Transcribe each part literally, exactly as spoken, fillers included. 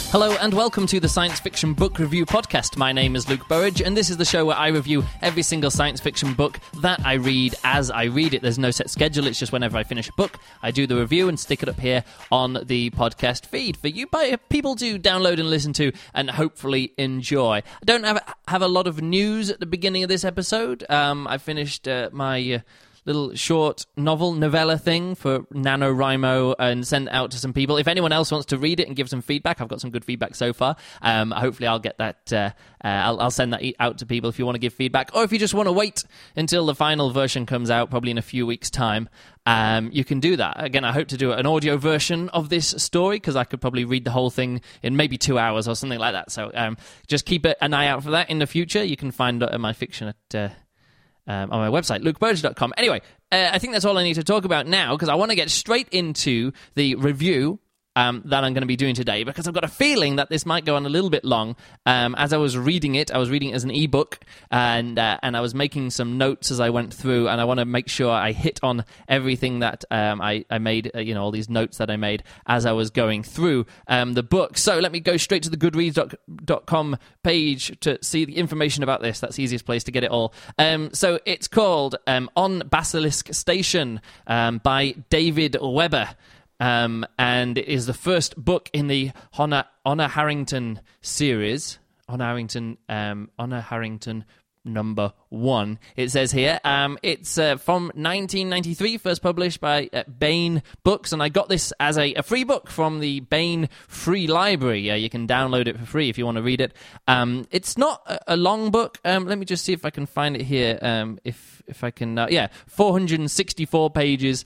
Hello and welcome to the Science Fiction Book Review Podcast. My name is Luke Burridge and this is the show where I review every single science fiction book that I read as I read it. There's no set schedule, it's just whenever I finish a book, I do the review and stick it up here on the podcast feed for you people to download and listen to and hopefully enjoy. I don't have, have a lot of news at the beginning of this episode. Um, I finished uh, my... Uh, little short novel, novella thing for NaNoWriMo and sent it out to some people. If anyone else wants to read it and give some feedback, I've got some good feedback so far. Um, hopefully I'll get that, uh, uh, I'll, I'll send that out to people if you want to give feedback. Or if you just want to wait until the final version comes out, probably in a few weeks' time, um, you can do that. Again, I hope to do an audio version of this story, because I could probably read the whole thing in maybe two hours or something like that. So um, just keep an eye out for that in the future. You can find uh, my fiction at... Uh, Um, on my website, luke burridge dot com. Anyway, uh, I think that's all I need to talk about now, because I want to get straight into the review um, that I'm going to be doing today, because I've got a feeling that this might go on a little bit long. Um, as I was reading it, I was reading it as an ebook, and uh, and I was making some notes as I went through, and I want to make sure I hit on everything that um, I, I made, uh, you know, all these notes that I made as I was going through um, the book. So let me go straight to the goodreads dot com page to see the information about this. That's the easiest place to get it all. Um, so it's called um, On Basilisk Station um, by David Weber. Um, and it is the first book in the Honor, Honor Harrington series. Honor Harrington, um, Honor Harrington number one, it says here. Um, it's uh, from nineteen ninety-three, first published by uh, Baen Books, and I got this as a, a free book from the Baen Free Library. Uh, you can download it for free if you want to read it. Um, it's not a, a long book. Um, let me just see if I can find it here. Um, if if I can, uh, yeah, four hundred sixty-four pages.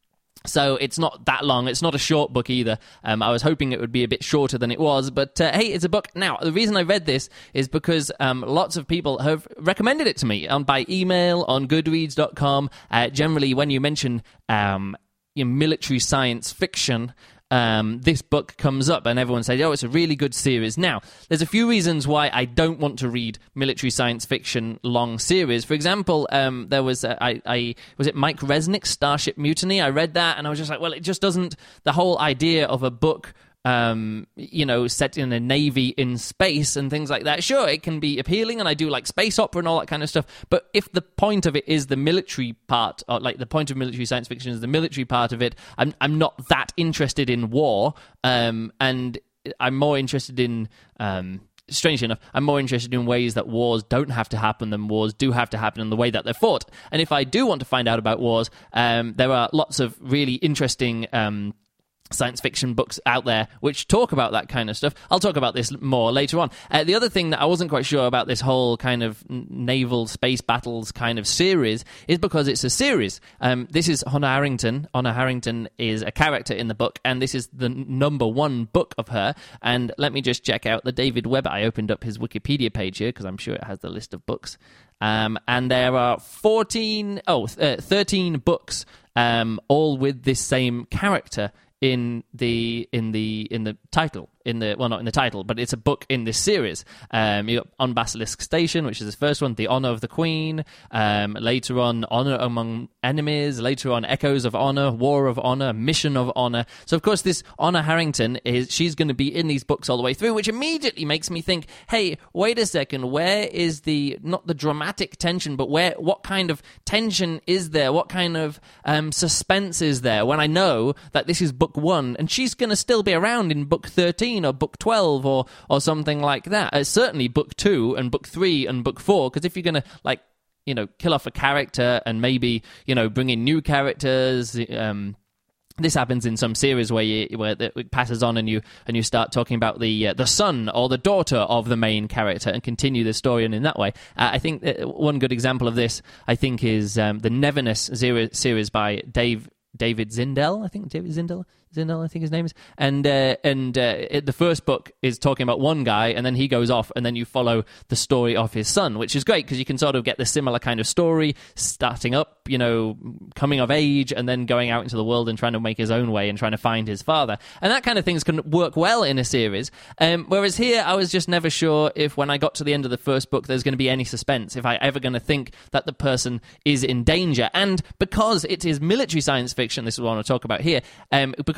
So it's not that long. It's not a short book either. Um, I was hoping it would be a bit shorter than it was, but uh, hey, it's a book. Now, the reason I read this is because um, lots of people have recommended it to me um, by email, on goodreads dot com. Uh, generally, when you mention um, you know, military science fiction, Um, this book comes up and everyone says, oh, it's a really good series. Now, there's a few reasons why I don't want to read military science fiction long series. For example, um, there was, uh, I, I was it Mike Resnick's Starship Mutiny? I read that and I was just like, well, it just doesn't, the whole idea of a book Um, you know, set in a navy in space and things like that. Sure, it can be appealing, and I do like space opera and all that kind of stuff, but if the point of it is the military part, or like the point of military science fiction is the military part of it, I'm I'm not that interested in war, um, and I'm more interested in... Um, Strangely enough, I'm more interested in ways that wars don't have to happen than wars do have to happen in the way that they're fought. And if I do want to find out about wars, um, there are lots of really interesting... Um, science fiction books out there which talk about that kind of stuff. I'll talk about this more later on. Uh, the other thing that I wasn't quite sure about this whole kind of naval space battles kind of series is because it's a series. Um, this is Honor Harrington. Honor Harrington is a character in the book, and this is the number one book of her. And let me just check out the David Weber. I opened up his Wikipedia page here because I'm sure it has the list of books. Um, and there are fourteen, oh, uh, thirteen books, um, all with this same character in the in the in the title in the well not in the title but it's a book in this series. Um you got On Basilisk Station, which is the first one, The Honor of the Queen, um later on Honor Among Enemies, later on Echoes of Honor, War of Honor, Mission of Honor. So of course this Honor Harrington is she's going to be in these books all the way through, which immediately makes me think, hey, wait a second, where is the not the dramatic tension, but where what kind of tension is there, what kind of um suspense is there when I know that this is book one and she's going to still be around in book thirteen or book twelve or or something like that. Uh, certainly book two and book three and book four, because if you're going to like you know kill off a character and maybe you know bring in new characters, um this happens in some series where you, where it passes on and you and you start talking about the uh, the son or the daughter of the main character and continue the story, and in that way, uh, I think that one good example of this I think is um, the Neverness series by Dave David Zindel. I think David Zindel. Zindel, I think his name is, and uh, and uh, it, the first book is talking about one guy, and then he goes off, and then you follow the story of his son, which is great because you can sort of get the similar kind of story, starting up, you know, coming of age, and then going out into the world and trying to make his own way and trying to find his father, and that kind of things can work well in a series. Um, whereas here, I was just never sure if when I got to the end of the first book, there's going to be any suspense, if I ever going to think that the person is in danger, and because it is military science fiction, this is what I want to talk about here, um, because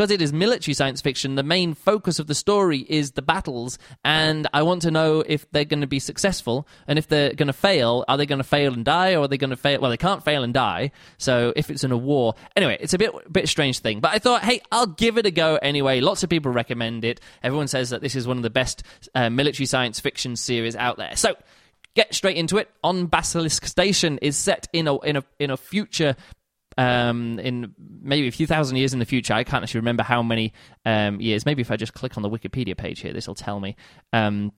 because it is military science fiction, the main focus of the story is the battles, and I want to know if they're going to be successful, and if they're going to fail, are they going to fail and die, or are they going to fail? Well, they can't fail and die, so if it's in a war... Anyway, it's a bit bit strange thing, but I thought, hey, I'll give it a go anyway. Lots of people recommend it. Everyone says that this is one of the best uh, military science fiction series out there. So, get straight into it. On Basilisk Station is set in a in a in a future... Um, in maybe a few thousand years in the future. I can't actually remember how many um, years. Maybe if I just click on the Wikipedia page here, this will tell me. Um,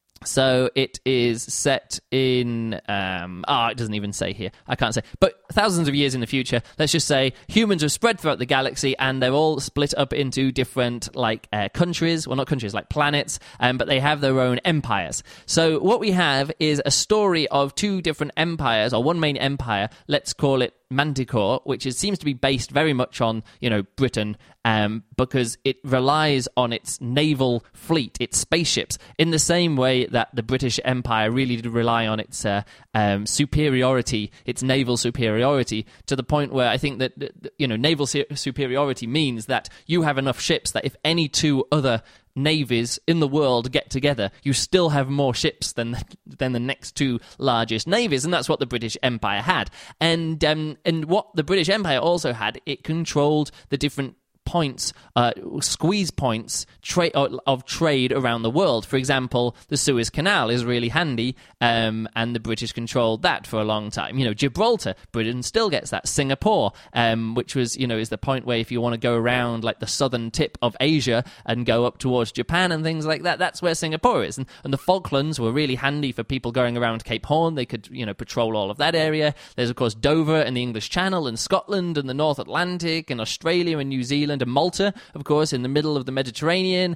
so it is set in... Um, ah, oh, it doesn't even say here. I can't say. But thousands of years in the future, let's just say humans have spread throughout the galaxy, and they're all split up into different, like, uh, countries. Well, not countries, like planets, um, but they have their own empires. So what we have is a story of two different empires, or one main empire. Let's call it Manticore, which is, seems to be based very much on, you know, Britain, um, because it relies on its naval fleet, its spaceships, in the same way that the British Empire really did rely on its uh, um, superiority, its naval superiority, to the point where I think that, you know, naval su- superiority means that you have enough ships that if any two other navies in the world get together, you still have more ships than than the next two largest navies, and that's what the British Empire had. And um, and what the British Empire also had, it controlled the different points, uh, squeeze points tra- of trade around the world. For example, the Suez Canal is really handy, um, and the British controlled that for a long time. You know, Gibraltar, Britain still gets that. Singapore, um, which was, you know, is the point where if you want to go around like the southern tip of Asia and go up towards Japan and things like that, that's where Singapore is. And, and the Falklands were really handy for people going around Cape Horn. They could, you know, patrol all of that area. There's, of course, Dover and the English Channel and Scotland and the North Atlantic and Australia and New Zealand and Malta, of course, in the middle of the Mediterranean,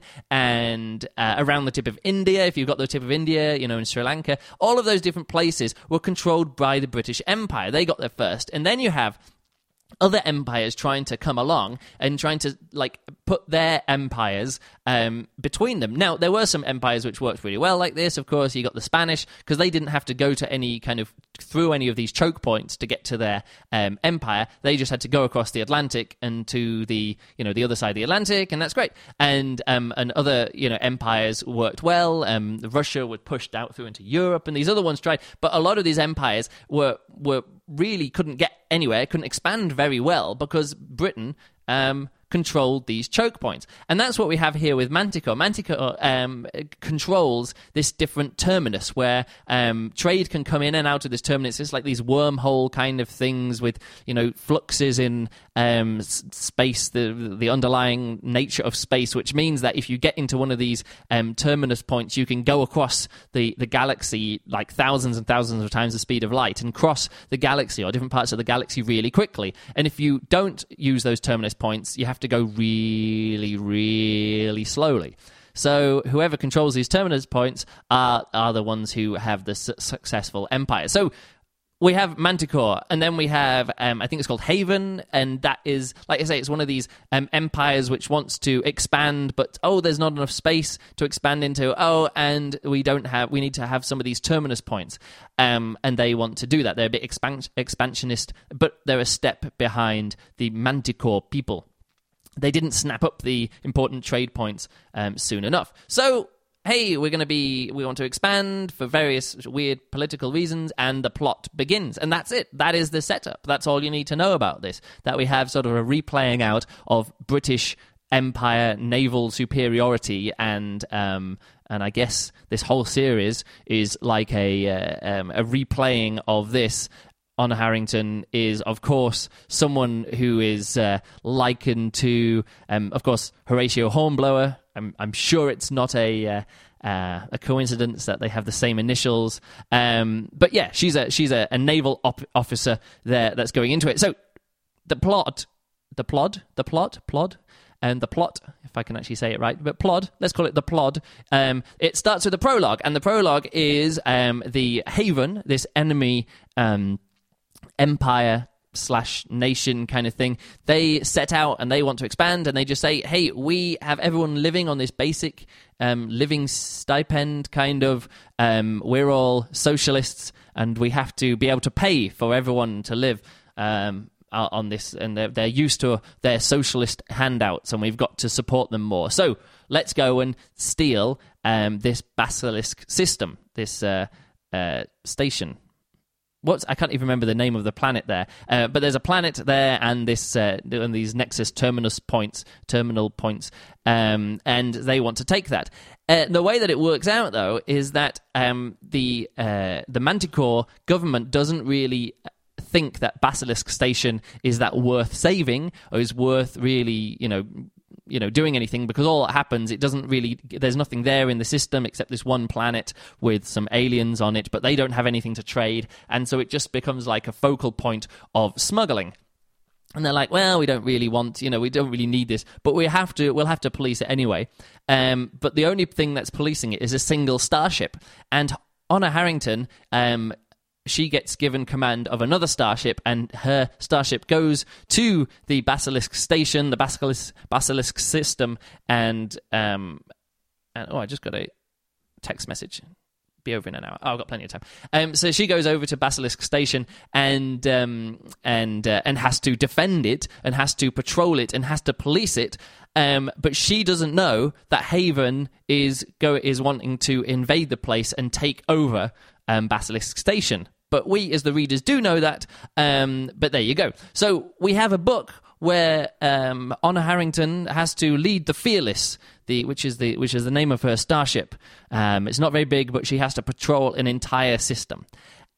and uh, around the tip of India, if you've got the tip of India, you know, in Sri Lanka. All of those different places were controlled by the British Empire. They got there first. And then you have other empires trying to come along and trying to, like, put their empires um, between them. Now, there were some empires which worked really well like this. Of course, you got the Spanish, because they didn't have to go to any kind of, through any of these choke points to get to their um, empire. They just had to go across the Atlantic and to the, you know, the other side of the Atlantic, and that's great. And um, and other, you know, empires worked well. Um, Russia was pushed out through into Europe, and these other ones tried. But a lot of these empires were were really couldn't get anywhere, couldn't expand very well, because Britain um, controlled these choke points. And that's what we have here with Manticore. Manticore um, controls this different terminus where um, trade can come in and out of this terminus. It's like these wormhole kind of things with, you know, fluxes in um, space, the the underlying nature of space, which means that if you get into one of these um, terminus points, you can go across the, the galaxy like thousands and thousands of times the speed of light and cross the galaxy or different parts of the galaxy really quickly. And if you don't use those terminus points, you have to go really, really slowly. So whoever controls these terminus points are are the ones who have the su- successful empire. So we have Manticore, and then we have, um, I think it's called Haven, and that is, like I say, it's one of these um, empires which wants to expand, but, oh, there's not enough space to expand into, oh, and we don't have, we need to have some of these terminus points, um, and they want to do that. They're a bit expand- expansionist, but they're a step behind the Manticore people. They didn't snap up the important trade points um, soon enough. So, hey, we're going to be, we want to expand for various weird political reasons, and the plot begins. And that's it. That is the setup. That's all you need to know about this. That we have sort of a replaying out of British Empire naval superiority, and um, and I guess this whole series is like a uh, um, a replaying of this. Honor Harrington is, of course, someone who is uh, likened to, um, of course, Horatio Hornblower. I'm, I'm sure it's not a uh, uh, a coincidence that they have the same initials. Um, but yeah, she's a she's a, a naval op- officer there that's going into it. So the plot, the plot, the plot, plot. And the plot, if I can actually say it right, but plot, let's call it the plot. Um, it starts with the prologue, and the prologue is um, the Haven, this enemy um, empire slash nation kind of thing. They set out and they want to expand, and they just say, hey, we have everyone living on this basic um, living stipend kind of, um, we're all socialists, and we have to be able to pay for everyone to live. Um, on this, and they're, they're used to their socialist handouts, and we've got to support them more. So let's go and steal um, this basilisk system, this uh, uh, station. What's I can't even remember the name of the planet there, uh, but there's a planet there, and this uh, and these Nexus terminus points, terminal points, um, and they want to take that. Uh, the way that it works out, though, is that um, the uh, the Manticore government doesn't really think that Basilisk Station is that worth saving or is worth really, you know. you know, doing anything, because all that happens, it doesn't really, there's nothing there in the system except this one planet with some aliens on it, but they don't have anything to trade, and so it just becomes like a focal point of smuggling. And they're like, well, we don't really want, you know, we don't really need this, but we have to, we'll have to police it anyway. Um, but the only thing that's policing it is a single starship. And Honor Harrington, um, she gets given command of another starship, and her starship goes to the Basilisk Station, the Basilisk, Basilisk system, and, um, and, oh, I just got a text message. Be over in an hour. Oh, I've got plenty of time. Um, so she goes over to Basilisk Station and um, and uh, and has to defend it, and has to patrol it, and has to police it. Um, but she doesn't know that Haven is go is wanting to invade the place and take over um, Basilisk Station. But we, as the readers, do know that. Um, but there you go. So we have a book where um, Honor Harrington has to lead the Fearless, the which is the which is the name of her starship. Um, it's not very big, but she has to patrol an entire system,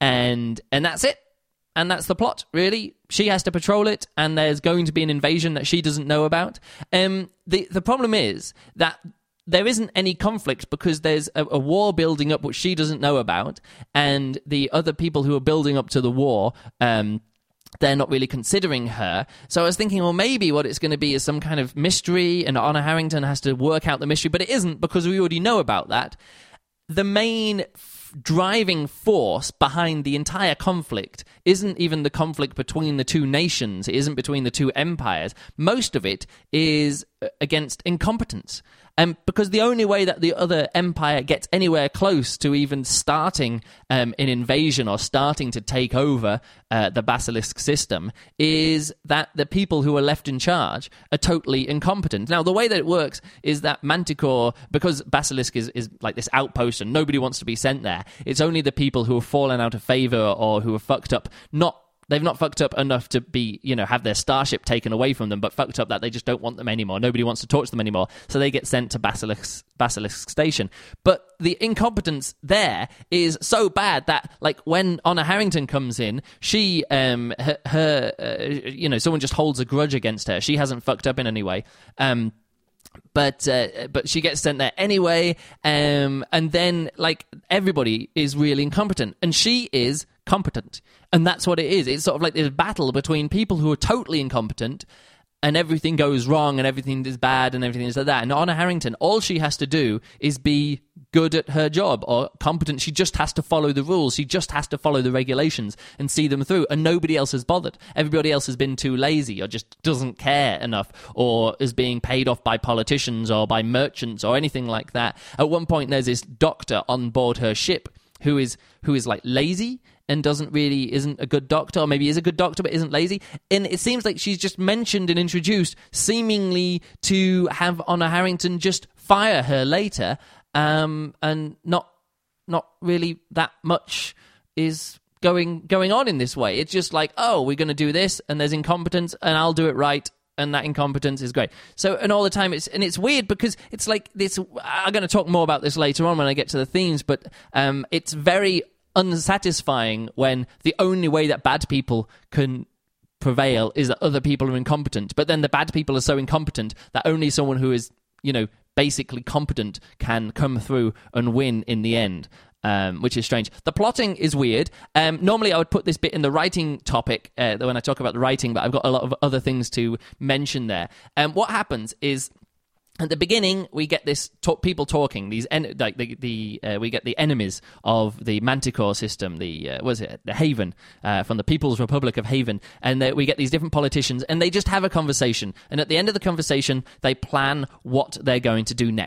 and and that's it. And that's the plot, really. She has to patrol it, and there's going to be an invasion that she doesn't know about. Um, the the problem is that there isn't any conflict, because there's a, a war building up which she doesn't know about, and the other people who are building up to the war, um, they're not really considering her. So I was thinking, well, maybe what it's going to be is some kind of mystery, and Honor Harrington has to work out the mystery, but it isn't, because we already know about that. The main f- driving force behind the entire conflict isn't even the conflict between the two nations. It isn't between the two empires. Most of it is against incompetence. Um, because the only way that the other empire gets anywhere close to even starting um, an invasion or starting to take over uh, the Basilisk system is that the people who are left in charge are totally incompetent. Now, the way that it works is that Manticore, because Basilisk is, is like this outpost and nobody wants to be sent there, it's only the people who have fallen out of favor or who have fucked up, not They've not fucked up enough to be, you know, have their starship taken away from them, but fucked up that they just don't want them anymore. Nobody wants to talk to them anymore. So they get sent to Basilisk, Basilisk Station. But the incompetence there is so bad that, like, when Honor Harrington comes in, she, um, her, her uh, you know, someone just holds a grudge against her. She hasn't fucked up in any way. Um, But uh, but she gets sent there anyway, um, and then, like, everybody is really incompetent, and she is competent, and that's what it is. It's sort of like this battle between people who are totally incompetent, and everything goes wrong, and everything is bad, and everything is like that. And Honor Harrington, all she has to do is be good at her job, or competent. She just has to follow the rules. She just has to follow the regulations and see them through, and nobody else has bothered. Everybody else has been too lazy, or just doesn't care enough, or is being paid off by politicians or by merchants or anything like that. At one point, there's this doctor on board her ship who is who is like lazy and doesn't really, isn't a good doctor, or maybe is a good doctor but isn't lazy. And it seems like she's just mentioned and introduced seemingly to have Honor Harrington just fire her later, um, and not not really that much is going going on in this way. It's just like, oh, we're going to do this, and there's incompetence, and I'll do it right, and that incompetence is great. So, and all the time, it's and it's weird because it's like this. I'm going to talk more about this later on when I get to the themes, but um, it's very unsatisfying when the only way that bad people can prevail is that other people are incompetent. But then the bad people are so incompetent that only someone who is, you know, basically competent can come through and win in the end. Um, which is strange. The plotting is weird. Um, normally I would put this bit in the writing topic uh, when I talk about the writing, but I've got a lot of other things to mention there. Um, what happens is, at the beginning, we get this talk, people talking. These en- like the the uh, we get the enemies of the Manticore system. The uh, what is it? The Haven uh, from the People's Republic of Haven, and uh, we get these different politicians, and they just have a conversation. And at the end of the conversation, they plan what they're going to do next.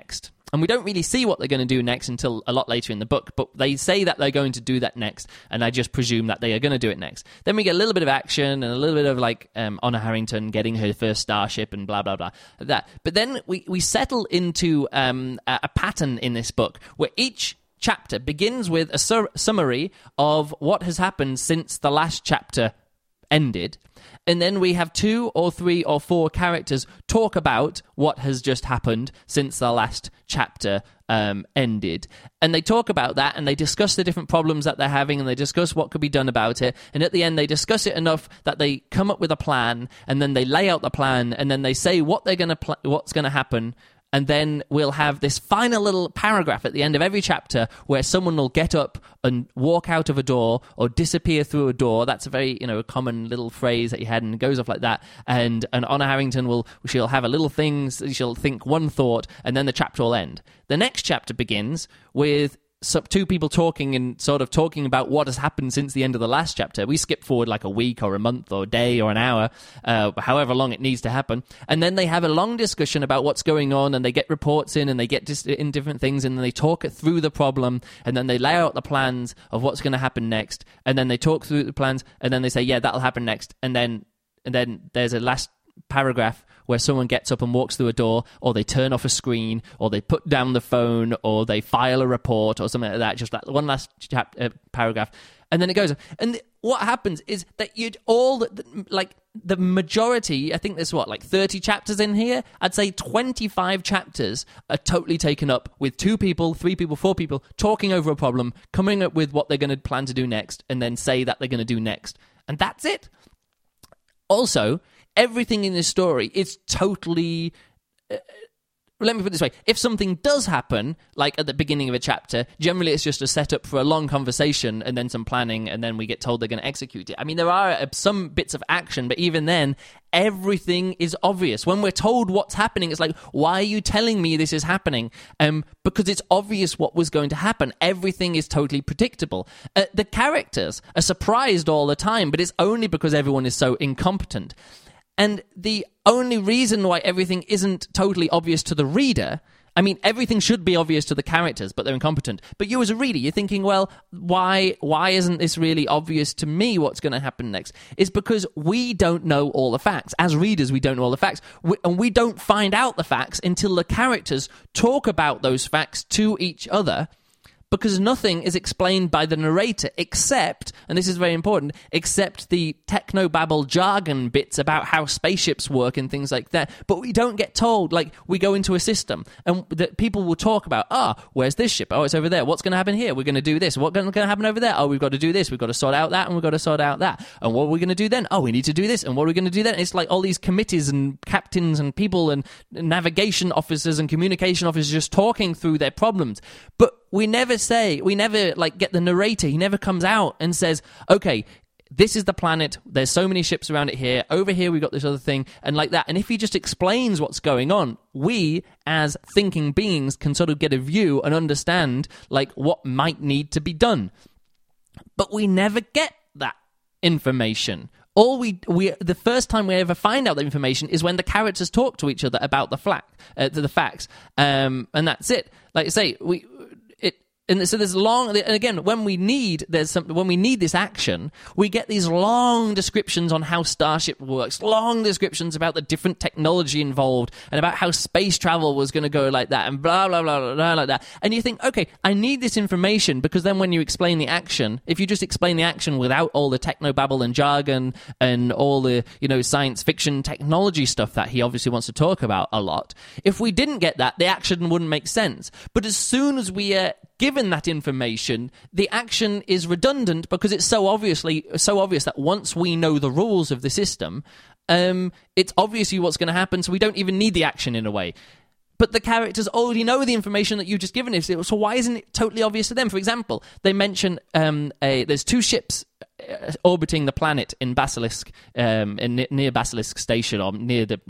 And we don't really see what they're going to do next until a lot later in the book, but they say that they're going to do that next, and I just presume that they are going to do it next. Then we get a little bit of action and a little bit of, like, um, Honor Harrington getting her first starship and blah, blah, blah. That. But then we, we settle into um, a, a pattern in this book where each chapter begins with a sur- summary of what has happened since the last chapter ended, and then we have two or three or four characters talk about what has just happened since the last chapter um, ended. And they talk about that, and they discuss the different problems that they're having, and they discuss what could be done about it. And at the end, they discuss it enough that they come up with a plan, and then they lay out the plan, and then they say what they're going to pl- what's going to happen. And then we'll have this final little paragraph at the end of every chapter where someone will get up and walk out of a door or disappear through a door. That's a very, you know, common little phrase that you had, and it goes off like that. And, and Honor Harrington will, she'll have a little thing, she'll think one thought, and then the chapter will end. The next chapter begins with So two people talking and sort of talking about what has happened since the end of the last chapter. We skip forward like a week or a month or a day or an hour, uh, however long it needs to happen. And then they have a long discussion about what's going on, and they get reports in, and they get dis- in different things, and then they talk it through the problem, and then they lay out the plans of what's going to happen next, and then they talk through the plans, and then they say, yeah, that'll happen next. And then, and then there's a last paragraph where someone gets up and walks through a door, or they turn off a screen, or they put down the phone, or they file a report, or something like that. Just that one last chap- uh, paragraph, and then it goes on. And th- what happens is that you'd all the, like the majority. I think there's what like thirty chapters in here. I'd say twenty-five chapters are totally taken up with two people, three people, four people talking over a problem, coming up with what they're going to plan to do next, and then say that they're going to do next, and that's it. Also, everything in this story is totally... Uh, let me put it this way. If something does happen, like at the beginning of a chapter, generally it's just a setup for a long conversation and then some planning, and then we get told they're going to execute it. I mean, there are uh, some bits of action, but even then, everything is obvious. When we're told what's happening, it's like, why are you telling me this is happening? Um, because it's obvious what was going to happen. Everything is totally predictable. Uh, the characters are surprised all the time, but it's only because everyone is so incompetent. And the only reason why everything isn't totally obvious to the reader, I mean, everything should be obvious to the characters, but they're incompetent. But you as a reader, you're thinking, well, why why isn't this really obvious to me what's going to happen next? It's because we don't know all the facts. As readers, we don't know all the facts. We, and we don't find out the facts until the characters talk about those facts to each other, because nothing is explained by the narrator except, and this is very important, except the technobabble jargon bits about how spaceships work and things like that. But we don't get told, like, we go into a system and that people will talk about, ah, where's this ship? Oh, it's over there. What's going to happen here? We're going to do this. What's going to happen over there? Oh, we've got to do this. We've got to sort out that, and we've got to sort out that. And what are we going to do then? Oh, we need to do this. And what are we going to do then? It's like all these committees and captains and people and navigation officers and communication officers just talking through their problems. But we never say, we never like get the narrator, he never comes out and says, okay, this is the planet, there's so many ships around it here, over here we've got this other thing, and like that. And if he just explains what's going on, we, as thinking beings, can sort of get a view and understand like what might need to be done. But we never get that information. All we we the first time we ever find out the information is when the characters talk to each other about the flac, uh, the facts, um, and that's it. Like I say, we. And so there's long, and again, when we need there's some, when we need this action, we get these long descriptions on how Starship works, long descriptions about the different technology involved, and about how space travel was going to go like that, and blah blah blah blah blah like that. And you think, okay, I need this information, because then when you explain the action, if you just explain the action without all the technobabble and jargon and all the, you know, science fiction technology stuff that he obviously wants to talk about a lot, if we didn't get that, the action wouldn't make sense. But as soon as we uh, given that information, the action is redundant because it's so obviously so obvious that once we know the rules of the system, um, it's obviously what's going to happen, so we don't even need the action in a way. But the characters already know the information that you've just given us, so why isn't it totally obvious to them? For example, they mention um, a, there's two ships orbiting the planet in Basilisk, um, in, near Basilisk Station, or near the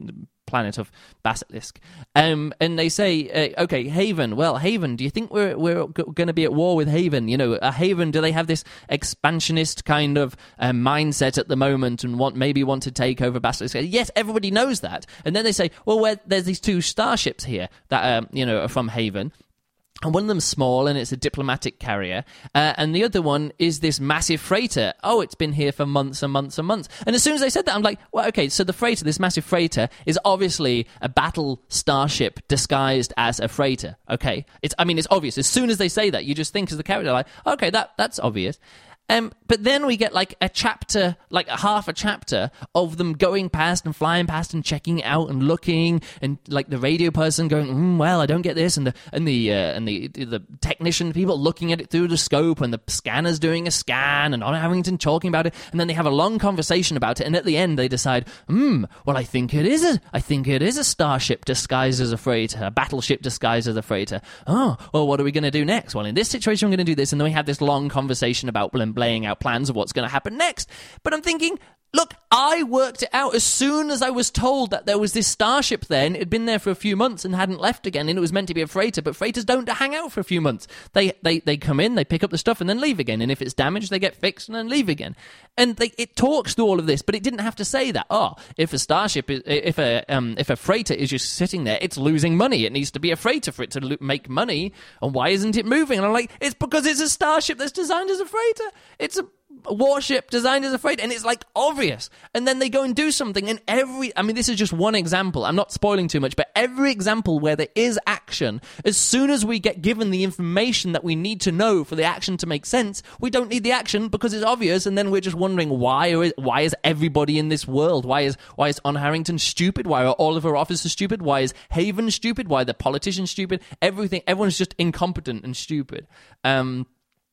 planet of Basilisk. Um, and they say, uh, okay, Haven. Well, Haven, do you think we're we're g- going to be at war with Haven? You know, a Haven, do they have this expansionist kind of uh, mindset at the moment and want maybe want to take over Basilisk? Yes, everybody knows that. And then they say, well, where, there's these two starships here that um, you know are from Haven. And one of them's small, and it's a diplomatic carrier. Uh, and the other one is this massive freighter. Oh, it's been here for months and months and months. And as soon as they said that, I'm like, well, okay, so the freighter, this massive freighter, is obviously a battle starship disguised as a freighter. Okay? It's, I mean, it's obvious. As soon as they say that, you just think as the character, like, okay, that that's obvious. Um, but then we get like a chapter, like a half a chapter of them going past and flying past and checking it out and looking, and like the radio person going, mm, "Well, I don't get this," and the and the uh, and the the technician people looking at it through the scope, and the scanner's doing a scan, and Honor Harrington talking about it, and then they have a long conversation about it, and at the end they decide, "Hmm, well, I think it is a, I think it is a starship disguised as a freighter, a battleship disguised as a freighter. Oh, well, what are we going to do next? Well, in this situation, we're going to do this," and then we have this long conversation about laying out plans of what's going to happen next. But I'm thinking, look, I worked it out as soon as I was told that there was this starship there, and it had been there for a few months and hadn't left again, and it was meant to be a freighter, but freighters don't hang out for a few months. They they they come in, they pick up the stuff, and then leave again, and if it's damaged, they get fixed and then leave again. And they, it talks through all of this, but it didn't have to say that, oh, if a starship, is, if a um, if a freighter is just sitting there, it's losing money. It needs to be a freighter for it to lo- make money, and why isn't it moving? And I'm like, it's because it's a starship that's designed as a freighter. It's a A warship designed as a freighter, and it's like obvious. And then they go and do something, and every I mean this is just one example, I'm not spoiling too much, but every example where there is action, as soon as we get given the information that we need to know for the action to make sense, we don't need the action because it's obvious, and then we're just wondering why is, why is everybody in this world, why is why is Honor Harrington stupid, why are all of her officers stupid, why is Haven stupid, why are the politicians stupid, everything, everyone's just incompetent and stupid. Um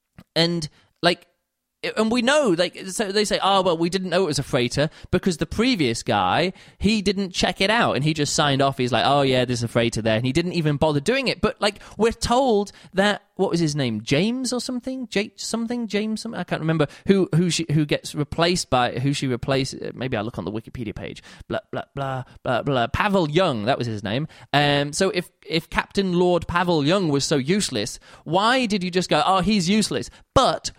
and like And we know, like, so they say, oh, well, we didn't know it was a freighter because the previous guy, he didn't check it out and he just signed off. He's like, oh, yeah, there's a freighter there. And he didn't even bother doing it. But, like, we're told that, what was his name? James or something? J- something? James? Something? I can't remember who who she who gets replaced by, who she replaced. Maybe I'll look on the Wikipedia page. Blah, blah, blah, blah, blah. Pavel Young, that was his name. Um, so if, if Captain Lord Pavel Young was so useless, why did you just go, oh, he's useless? But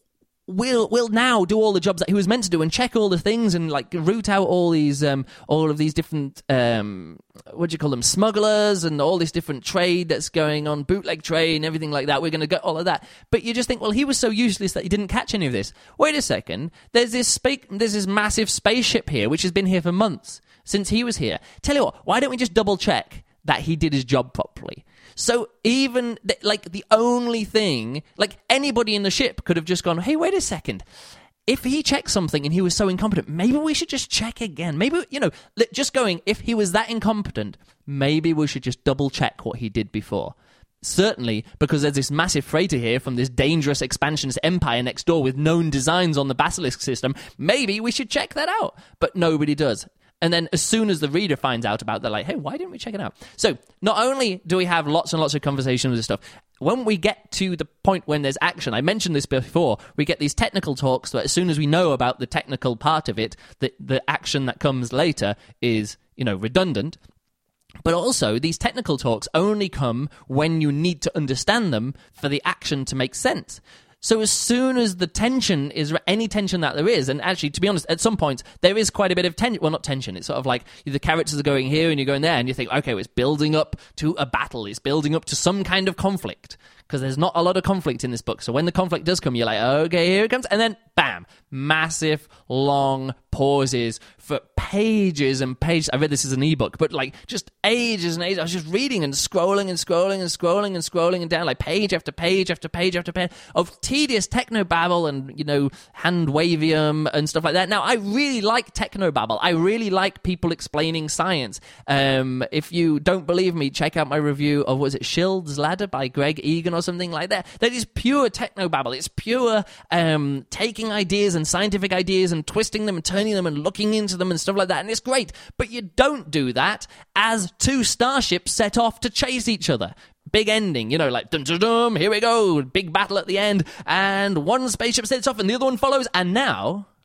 We'll we'll now do all the jobs that he was meant to do and check all the things and like root out all these um all of these different um what do you call them, smugglers, and all this different trade that's going on, bootleg trade and everything like that. We're going to get all of that. But you just think, well, he was so useless that he didn't catch any of this. Wait a second. There's this spa- there's this massive spaceship here which has been here for months since he was here. Tell you what, why don't we just double check that he did his job properly? So even, th- like, the only thing, like, anybody in the ship could have just gone, hey, wait a second. If he checked something and he was so incompetent, maybe we should just check again. Maybe, you know, just going, if he was that incompetent, maybe we should just double check what he did before. Certainly, because there's this massive freighter here from this dangerous expansionist empire next door with known designs on the Basilisk system, maybe we should check that out. But nobody does. And then as soon as the reader finds out about it, they're like, hey, why didn't we check it out? So not only do we have lots and lots of conversations with stuff, when we get to the point when there's action, I mentioned this before, we get these technical talks that as soon as we know about the technical part of it, the, the action that comes later is, you know, redundant. But also, these technical talks only come when you need to understand them for the action to make sense. So as soon as the tension is, any tension that there is, and actually, to be honest, at some points, there is quite a bit of tension. Well, not tension. It's sort of like the characters are going here and you're going there, and you think, okay, well, it's building up to a battle. It's building up to some kind of conflict. Because there's not a lot of conflict in this book. So when the conflict does come, you're like, okay, here it comes. And then, bam, massive, long pauses for pages and pages. I read this as an ebook, but like just ages and ages. I was just reading and scrolling and scrolling and scrolling and scrolling and down, like page after page after page after page of tedious technobabble and, you know, hand-wavium and stuff like that. Now, I really like technobabble. I really like people explaining science. Um, if you don't believe me, check out my review of, was it Schild's Ladder by Greg Egan or something like that. That is pure technobabble. It's pure um, taking ideas and scientific ideas and twisting them and turning them and looking into them and stuff like that. And it's great. But you don't do that as two starships set off to chase each other. Big ending, you know, like, dum dum dum, here we go, big battle at the end, and one spaceship sets off and the other one follows, and now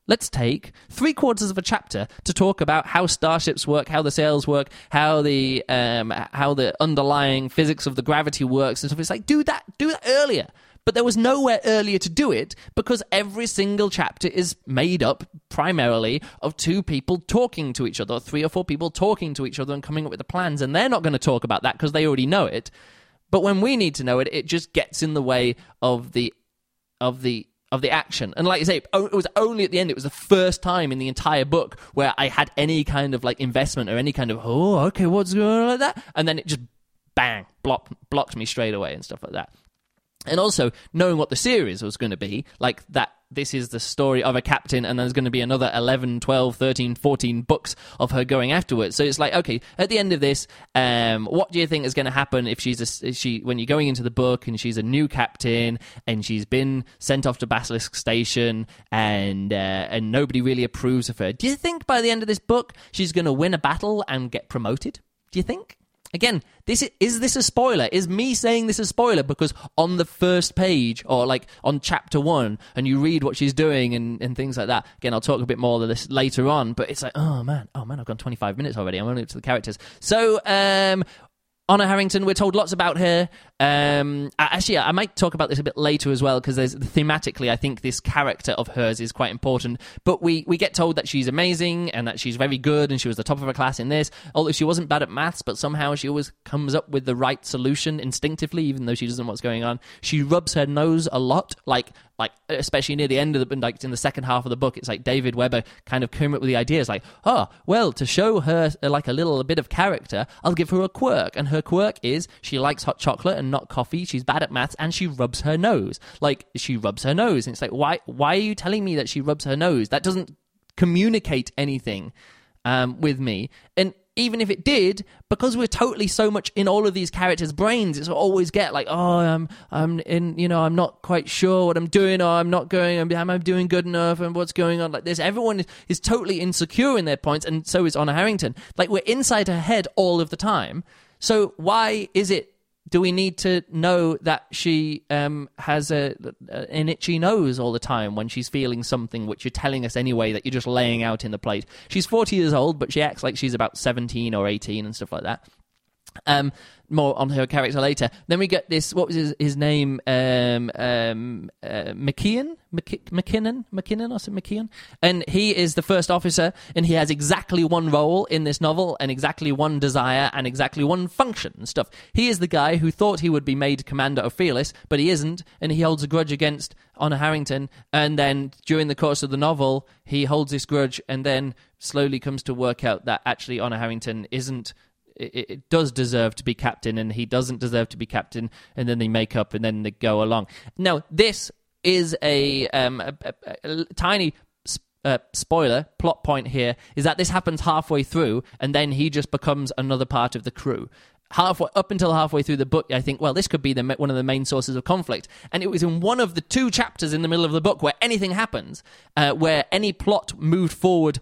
let's take three quarters of a chapter to talk about how starships work, how the sails work, how the um, how the underlying physics of the gravity works and stuff. It's like, do that, do that earlier. But there was nowhere earlier to do it because every single chapter is made up primarily of two people talking to each other, or three or four people talking to each other and coming up with the plans, and they're not going to talk about that because they already know it. But when we need to know it, it just gets in the way of the of the of the action. And like I say, it was only at the end, it was the first time in the entire book where I had any kind of like investment or any kind of, oh, okay, what's going on like that? And then it just bang, block, blocked me straight away and stuff like that. And also, knowing what the series was going to be, like that this is the story of a captain and there's going to be another eleven, twelve, thirteen, fourteen books of her going afterwards. So it's like, okay, at the end of this, um, what do you think is going to happen if she's a, if she when you're going into the book and she's a new captain and she's been sent off to Basilisk Station and uh, and nobody really approves of her? Do you think by the end of this book she's going to win a battle and get promoted? Do you think? Again, this is, is this a spoiler? Is me saying this a spoiler because on the first page or like on chapter one and you read what she's doing and, and things like that. Again, I'll talk a bit more of this later on, but it's like, oh man, oh man, I've gone twenty-five minutes already. I'm only up to the characters. So, um... Honor Harrington, we're told lots about her. Um, actually, I might talk about this a bit later as well, because there's thematically, I think this character of hers is quite important. But we, we get told that she's amazing and that she's very good and she was the top of her class in this. Although she wasn't bad at maths, but somehow she always comes up with the right solution instinctively, even though she doesn't know what's going on. She rubs her nose a lot, like like especially near the end of the, like in the second half of the book. It's like David Weber kind of came up with the ideas, like, oh, well, to show her uh, like a little a bit of character, I'll give her a quirk, and her quirk is she likes hot chocolate and not coffee. She's bad at maths, and she rubs her nose. Like, she rubs her nose, and it's like, why? Why are you telling me that she rubs her nose? That doesn't communicate anything um, with me. And even if it did, because we're totally so much in all of these characters' brains, it's always get like, oh, I'm, I'm in, you know, I'm not quite sure what I'm doing, or I'm not going, am I doing good enough, and what's going on like this. Everyone is, is totally insecure in their points, and so is Honor Harrington. Like, we're inside her head all of the time. So why is it, do we need to know that she um, has a, a, an itchy nose all the time when she's feeling something which you're telling us anyway that you're just laying out in the plate? She's forty years old, but she acts like she's about seventeen or eighteen and stuff like that. Um, more on her character later. Then we get this, what was his, his name? Um, um, uh, McKeon? McK- McKinnon? McKinnon or something? McKeon? And he is the first officer, and he has exactly one role in this novel, and exactly one desire, and exactly one function and stuff. He is the guy who thought he would be made commander of Fearless, but he isn't, and he holds a grudge against Honor Harrington, and then during the course of the novel, he holds this grudge, and then slowly comes to work out that actually Honor Harrington isn't It, it does deserve to be captain, and he doesn't deserve to be captain, and then they make up, and then they go along. Now, this is a, um, a, a, a tiny uh, spoiler, plot point here, is that this happens halfway through, and then he just becomes another part of the crew. Halfway, up until halfway through the book, I think, well, this could be the, one of the main sources of conflict. And it was in one of the two chapters in the middle of the book where anything happens, uh, where any plot moved forward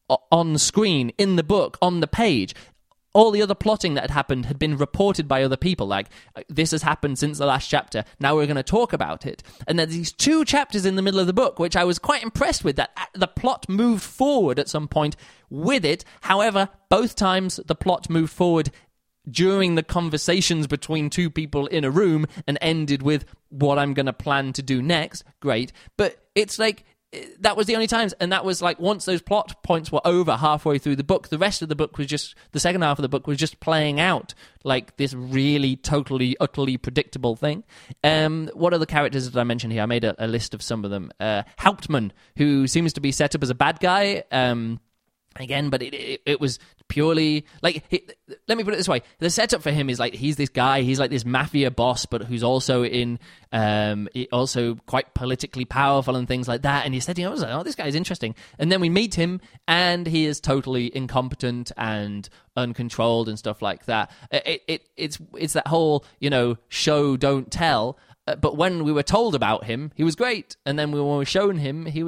on screen, in the book, on the page. All the other plotting that had happened had been reported by other people, like, this has happened since the last chapter, now we're going to talk about it. And there's these two chapters in the middle of the book, which I was quite impressed with, that the plot moved forward at some point with it. However, both times the plot moved forward during the conversations between two people in a room and ended with what I'm going to plan to do next. Great. But it's like, that was the only times, and that was like once those plot points were over halfway through the book, the rest of the book was just, the second half of the book was just playing out like this really totally utterly predictable thing. Um, what other characters did I mention here? I made a, a list of some of them. uh, Hauptmann, who seems to be set up as a bad guy, um, again, but it, it, it was purely like, he, let me put it this way, the setup for him is like, he's this guy, he's like this mafia boss, but who's also in um also quite politically powerful and things like that, and you're setting up, I was like, oh, this guy's interesting, and then we meet him and he is totally incompetent and uncontrolled and stuff like that. It, it it's it's that whole, you know, show don't tell. But when we were told about him, he was great. And then when we were shown him, he was like,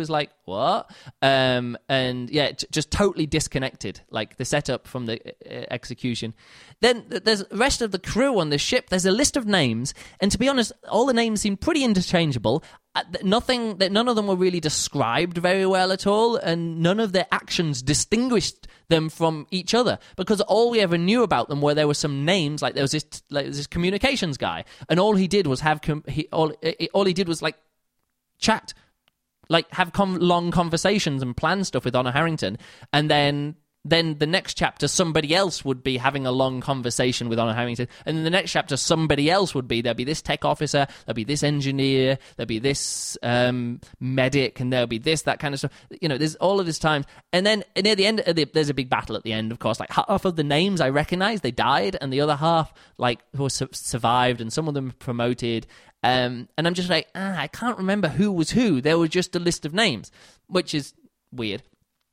what? Um, and yeah, t- just totally disconnected, like the setup from the uh, execution. Then there's the rest of the crew on the ship. There's a list of names, and to be honest, all the names seem pretty interchangeable. Uh, nothing that none of them were really described very well at all, and none of their actions distinguished them from each other, because all we ever knew about them were there were some names, like there was this like this communications guy, and all he did was have com- he all all he did was like chat, like have com- long conversations and plan stuff with Honor Harrington, and then. Then the next chapter, somebody else would be having a long conversation with Honor Harrington. And then the next chapter, somebody else would be, there'll be this tech officer, there'll be this engineer, there'll be this um, medic, and there'll be this, that kind of stuff. You know, there's all of this time. And then near the end, there's a big battle at the end, of course. Like, half of the names I recognize, they died, and the other half, like, who survived, and some of them promoted. Um, and I'm just like, ah, I can't remember who was who. There was just a list of names, which is weird.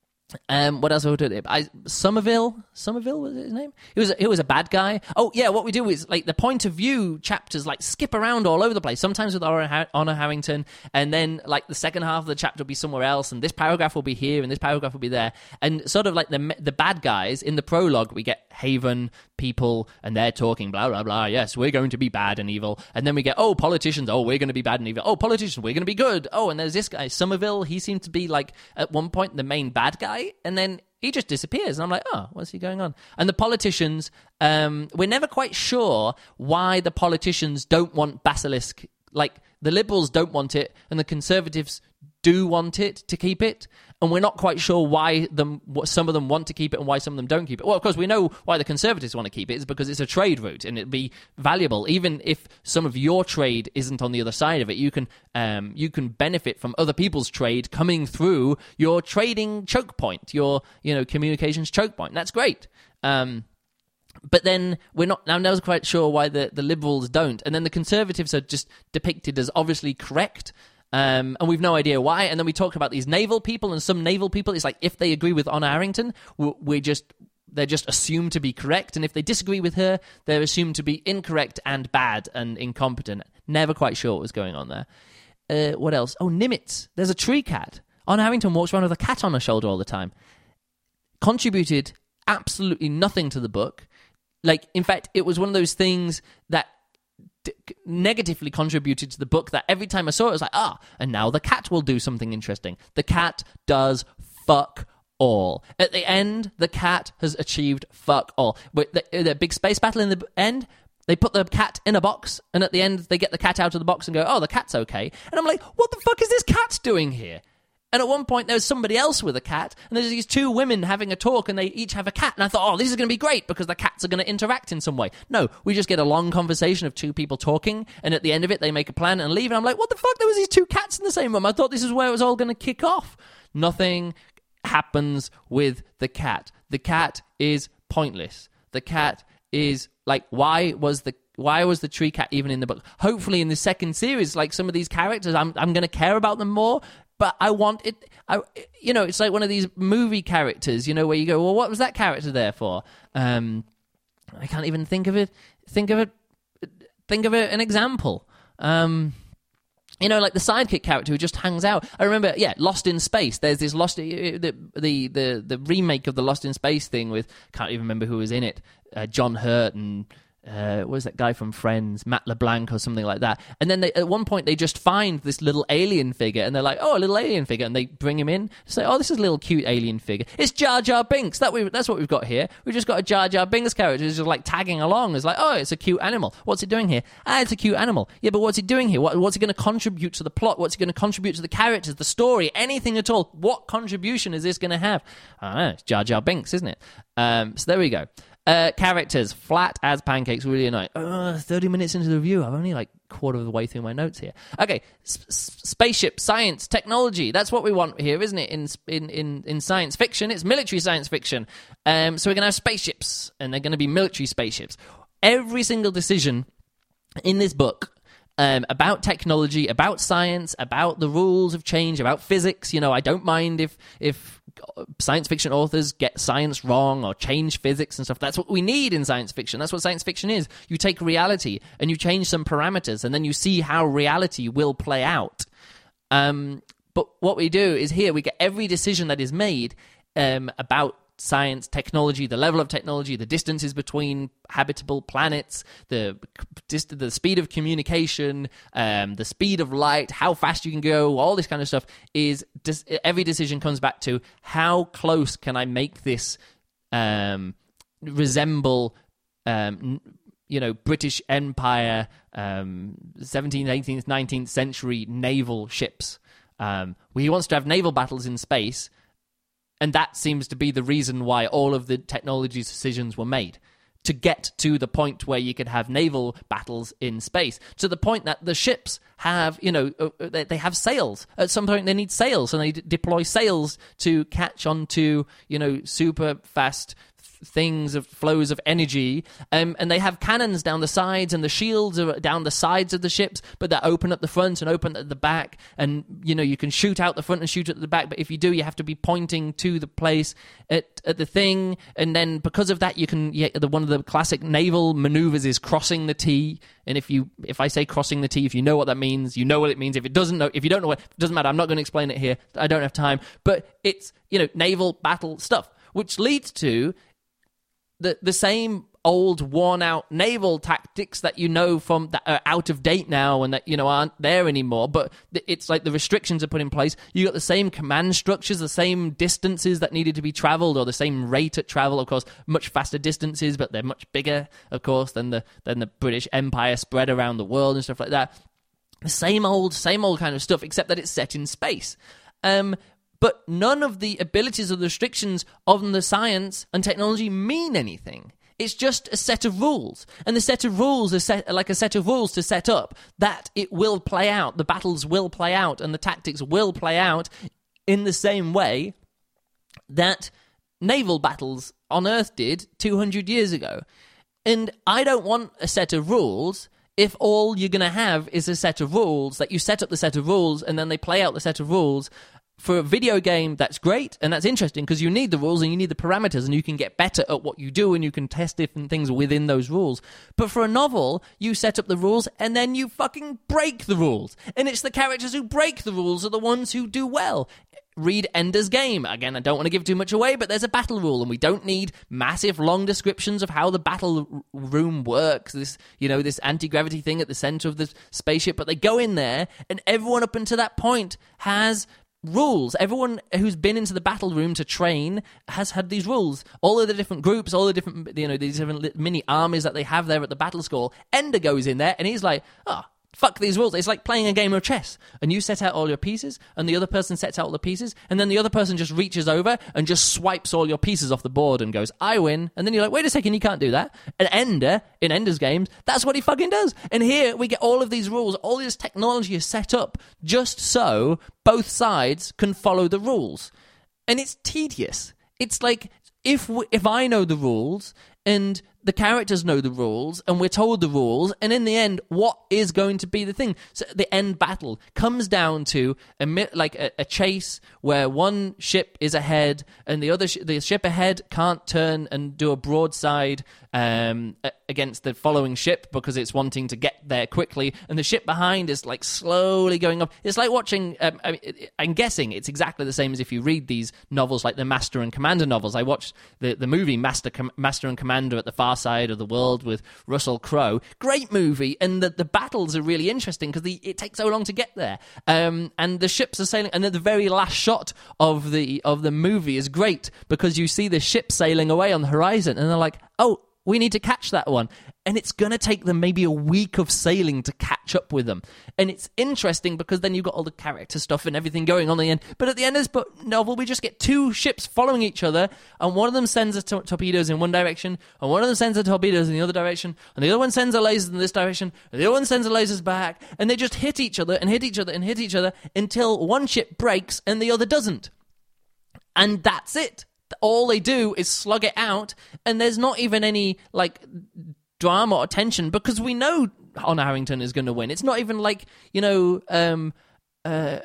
Um, what else would I do? I Somerville, Somerville was his name. He was he was a bad guy. Oh yeah, what we do is like the point of view chapters like skip around all over the place. Sometimes with Honor Harrington, and then like the second half of the chapter will be somewhere else, and this paragraph will be here, and this paragraph will be there, and sort of like the the bad guys in the prologue. We get Haven people, and they're talking blah blah blah. Yes, we're going to be bad and evil, and then we get oh politicians. Oh, we're going to be bad and evil. Oh, politicians, we're going to be good. Oh, and there's this guy Somerville. He seemed to be like at one point the main bad guy. And then he just disappears. And I'm like, oh, what's he going on? And the politicians, um, we're never quite sure why the politicians don't want Basilisk. Like, the Liberals don't want it, and the Conservatives do want it to keep it. And we're not quite sure why them, some of them want to keep it and why some of them don't keep it. Well, of course, we know why the Conservatives want to keep it. It's because it's a trade route, and it'd be valuable. Even if some of your trade isn't on the other side of it, you can um, you can benefit from other people's trade coming through your trading choke point, your you know communications choke point. And that's great. Um, But then we're not now not quite sure why the, the Liberals don't. And then the Conservatives are just depicted as obviously correct. Um, and we've no idea why. And then we talk about these naval people, and some naval people, it's like if they agree with Honor Harrington, we're just they're just assumed to be correct. And if they disagree with her, they're assumed to be incorrect and bad and incompetent. Never quite sure what was going on there. Uh, what else? Oh, Nimitz. There's a tree cat. Honor Harrington walks around with a cat on her shoulder all the time. Contributed absolutely nothing to the book. Like, in fact, it was one of those things that d- negatively contributed to the book that every time I saw it, I was like, ah, and now the cat will do something interesting. The cat does fuck all. At the end, the cat has achieved fuck all. But the, the big space battle in the end, they put the cat in a box, and at the end, they get the cat out of the box and go, oh, the cat's okay. And I'm like, what the fuck is this cat doing here? And at one point, there was somebody else with a cat, and there's these two women having a talk, and they each have a cat. And I thought, oh, this is going to be great, because the cats are going to interact in some way. No, we just get a long conversation of two people talking, and at the end of it, they make a plan and leave. And I'm like, what the fuck? There was these two cats in the same room. I thought this is where it was all going to kick off. Nothing happens with the cat. The cat is pointless. The cat is, like, why was the... Why was the tree cat even in the book? Hopefully in the second series, like some of these characters, I'm I'm going to care about them more. But I want it, I, you know, it's like one of these movie characters, you know, where you go, well, what was that character there for? Um, I can't even think of it. Think of it. Think of it. An example. Um, you know, like the sidekick character who just hangs out. I remember, yeah, Lost in Space. There's this Lost, the the the, the remake of the Lost in Space thing with, can't even remember who was in it. Uh, John Hurt and. Uh, what was that guy from Friends, Matt LeBlanc or something like that? And then they, at one point they just find this little alien figure, and they're like, "Oh, a little alien figure," and they bring him in. Say, "Oh, this is a little cute alien figure. It's Jar Jar Binks. That we, that's what we've got here. We've just got a Jar Jar Binks character who's just like tagging along. It's like, oh, it's a cute animal. What's it doing here? Ah, it's a cute animal. Yeah, but what's it doing here? What, what's it going to contribute to the plot? What's it going to contribute to the characters, the story, anything at all? What contribution is this going to have? I don't know. It's Jar Jar Binks, isn't it? Um, so there we go. Uh, characters, flat as pancakes, really annoying. Uh, thirty minutes into the review, I'm only like quarter of the way through my notes here. Okay, S- spaceship, science, technology, that's what we want here, isn't it? In in in, in science fiction, it's military science fiction. Um, so we're going to have spaceships, and they're going to be military spaceships. Every single decision in this book Um, about technology, about science, about the rules of change, about physics. You know, I don't mind if if science fiction authors get science wrong or change physics and stuff. That's what we need in science fiction. That's what science fiction is. You take reality and you change some parameters, and then you see how reality will play out. Um, But what we do is here we get every decision that is made um, about science, technology, the level of technology, the distances between habitable planets, the the speed of communication, um, the speed of light, how fast you can go, all this kind of stuff. Is every decision comes back to how close can I make this um, resemble, um, you know, British Empire, um, seventeenth, eighteenth, nineteenth century naval ships. Um, well, he wants to have naval battles in space. And that seems to be the reason why all of the technology decisions were made, to get to the point where you could have naval battles in space, to the point that the ships have, you know, they have sails. At some point they need sails, and they d- deploy sails to catch onto, you know, super fast things of flows of energy, um, and they have cannons down the sides, and the shields are down the sides of the ships, but they're open at the front and open at the back, and you know you can shoot out the front and shoot at the back, but if you do, you have to be pointing to the place at, at the thing, and then because of that, you can yeah, the one of the classic naval maneuvers is crossing the T. And if you if I say crossing the T, if you know what that means, you know what it means. If it doesn't know, if you don't know what, it doesn't matter. I'm not going to explain it here. I don't have time, but it's, you know, naval battle stuff, which leads to The the same old, worn-out naval tactics that you know from that are out of date now and that, you know, aren't there anymore. But it's like the restrictions are put in place. You got the same command structures, the same distances that needed to be traveled, or the same rate at travel. Of course, much faster distances, but they're much bigger, of course, than the than the British Empire spread around the world and stuff like that. The same old, same old kind of stuff, except that it's set in space. Um. But none of the abilities or the restrictions of the science and technology mean anything. It's just a set of rules. And the set of rules is set, like a set of rules to set up that it will play out, the battles will play out, and the tactics will play out in the same way that naval battles on Earth did two hundred years ago. And I don't want a set of rules if all you're going to have is a set of rules, that you set up the set of rules and then they play out the set of rules. For a video game, that's great, and that's interesting, because you need the rules and you need the parameters, and you can get better at what you do, and you can test different things within those rules. But for a novel, you set up the rules, and then you fucking break the rules. And it's the characters who break the rules are the ones who do well. Read Ender's Game. Again, I don't want to give too much away, but there's a battle rule, and we don't need massive, long descriptions of how the battle room works. This, you know, this anti-gravity thing at the center of the spaceship, but they go in there, and everyone up until that point has rules. Everyone who's been into the battle room to train has had these rules. All of the different groups, all the different, you know, these different mini armies that they have there at the battle school. Ender goes in there and he's like, oh, fuck these rules. It's like playing a game of chess. And you set out all your pieces, and the other person sets out all the pieces, and then the other person just reaches over and just swipes all your pieces off the board and goes, I win. And then you're like, wait a second, you can't do that. And Ender, in Ender's Games, that's what he fucking does. And here we get all of these rules, all this technology is set up just so both sides can follow the rules. And it's tedious. It's like, if we, if I know the rules, and the characters know the rules, and we're told the rules, and in the end, what is going to be the thing? So the end battle comes down to a like a, a chase where one ship is ahead, and the other sh- the ship ahead can't turn and do a broadside um, against the following ship because it's wanting to get there quickly, and the ship behind is like slowly going up. It's like watching. Um, I mean, I'm guessing it's exactly the same as if you read these novels, like the Master and Commander novels. I watched the the movie Master Com- Master and Commander at the Far Side of the World with Russell Crowe. Great movie, and the, the battles are really interesting because it takes so long to get there. Um, and the ships are sailing, and then the very last shot of the of the movie is great because you see the ship sailing away on the horizon, and they're like, oh, we need to catch that one. And it's going to take them maybe a week of sailing to catch up with them. And it's interesting because then you've got all the character stuff and everything going on at the end. But at the end of this novel, we just get two ships following each other, and one of them sends the to- torpedoes in one direction, and one of them sends the torpedoes in the other direction, and the other one sends the lasers in this direction, and the other one sends the lasers back, and they just hit each other and hit each other and hit each other until one ship breaks and the other doesn't. And that's it. All they do is slug it out, and there's not even any, like, drama or tension because we know Honor Harrington is going to win. It's not even like, you know, um, uh,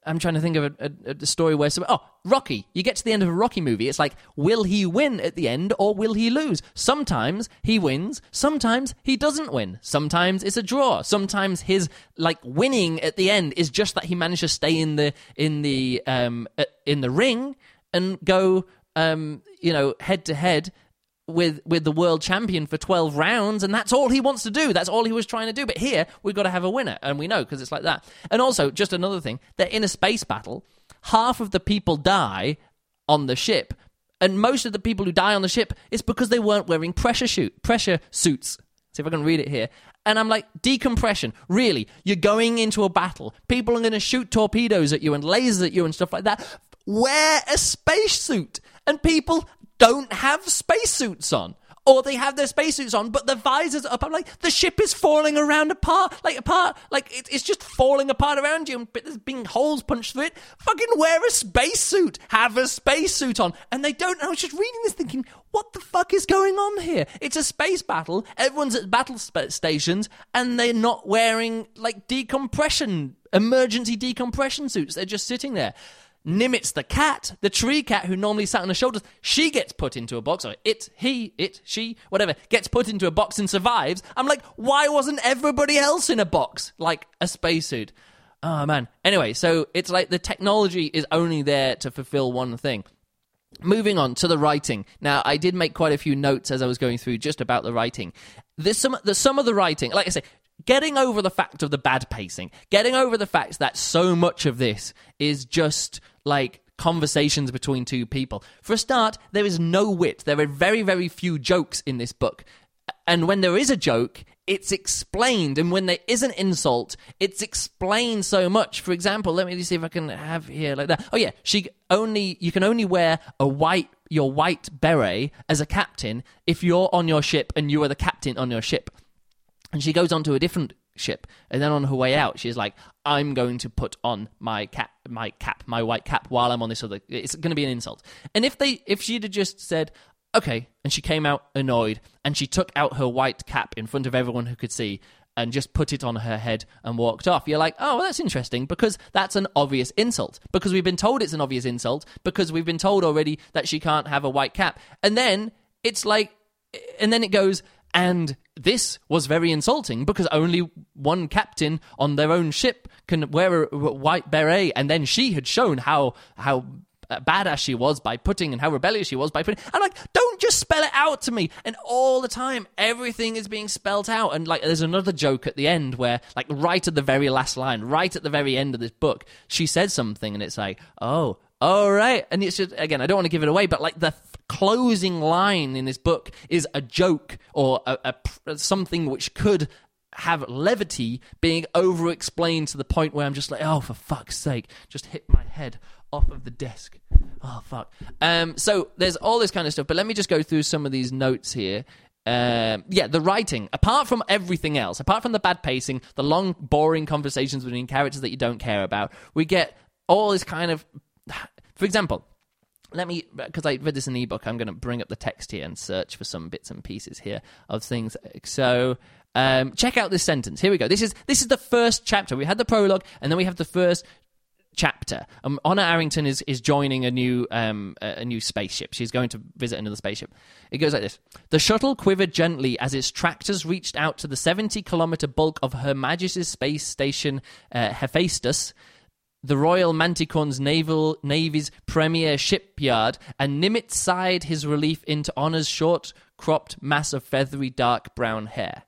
I'm trying to think of a, a, a story where... Some, oh, Rocky. You get to the end of a Rocky movie. It's like, will he win at the end or will he lose? Sometimes he wins. Sometimes he doesn't win. Sometimes it's a draw. Sometimes his like winning at the end is just that he managed to stay in the in the um in the ring and go um you know head to head with with the world champion for twelve rounds, and that's all he wants to do. That's all he was trying to do. But here, we've got to have a winner, and we know because it's like that. And also, just another thing, they're in a space battle. Half of the people die on the ship, and most of the people who die on the ship is because they weren't wearing pressure suit, pressure suits. See if I can read it here. And I'm like, decompression. Really? You're going into a battle. People are going to shoot torpedoes at you and lasers at you and stuff like that. Wear a spacesuit. And people don't have spacesuits on. Or they have their spacesuits on, but the visors are up. I'm like, the ship is falling around apart, like apart, like it, it's just falling apart around you, and there's being holes punched through it. Fucking wear a spacesuit. Have a spacesuit on. And they don't. I was just reading this thinking, what the fuck is going on here? It's a space battle. Everyone's at battle sp- stations, and they're not wearing, like, decompression, emergency decompression suits. They're just sitting there. Nimitz the cat, the tree cat who normally sat on the shoulders, she gets put into a box, or it, he, it, she, whatever, gets put into a box and survives. I'm like, why wasn't everybody else in a box? Like a spacesuit. Oh, man. Anyway, so it's like the technology is only there to fulfill one thing. Moving on to the writing. Now, I did make quite a few notes as I was going through just about the writing. There's some, there's some of the writing, like I say, getting over the fact of the bad pacing, getting over the fact that so much of this is just like conversations between two people. For a start, there is no wit. There are very, very few jokes in this book. And when there is a joke, it's explained. And when there is an insult, it's explained so much. For example, let me see if I can have here like that. Oh yeah, she only you can only wear a white your white beret as a captain if you're on your ship and you are the captain on your ship. And she goes on to a different ship, and then on her way out, she's like, I'm going to put on my cap, my cap, my white cap while I'm on this other... It's going to be an insult. And if they, if she'd have just said, okay, and she came out annoyed, and she took out her white cap in front of everyone who could see, and just put it on her head and walked off, you're like, oh, well, that's interesting, because that's an obvious insult. Because we've been told it's an obvious insult, because we've been told already that she can't have a white cap. And then it's like... And then it goes... And this was very insulting because only one captain on their own ship can wear a white beret, and then she had shown how how badass she was by putting, and how rebellious she was by putting. I'm like, don't just spell it out to me. And all the time, everything is being spelled out. And like, there's another joke at the end where, like, right at the very last line, right at the very end of this book, she says something, and it's like, oh. All right, and it's just, again, I don't want to give it away, but like the th- closing line in this book is a joke or a, a something which could have levity being over-explained to the point where I'm just like, oh, for fuck's sake, just hit my head off of the desk. Oh, fuck. Um, so there's all this kind of stuff, but let me just go through some of these notes here. Um, yeah, the writing, apart from everything else, apart from the bad pacing, the long, boring conversations between characters that you don't care about, we get all this kind of... For example, let me, because I read this in the ebook, I'm going to bring up the text here and search for some bits and pieces here of things. So, um, check out this sentence. Here we go. This is this is the first chapter. We had the prologue, and then we have the first chapter. Um, Honor Arrington is is joining a new um a, a new spaceship. She's going to visit another spaceship. It goes like this: the shuttle quivered gently as its tractors reached out to the seventy kilometer bulk of Her Majesty's Space Station, uh, Hephaestus, the Royal Manticore's naval Navy's premier shipyard, and Nimitz sighed his relief into Honor's short-cropped mass of feathery dark brown hair.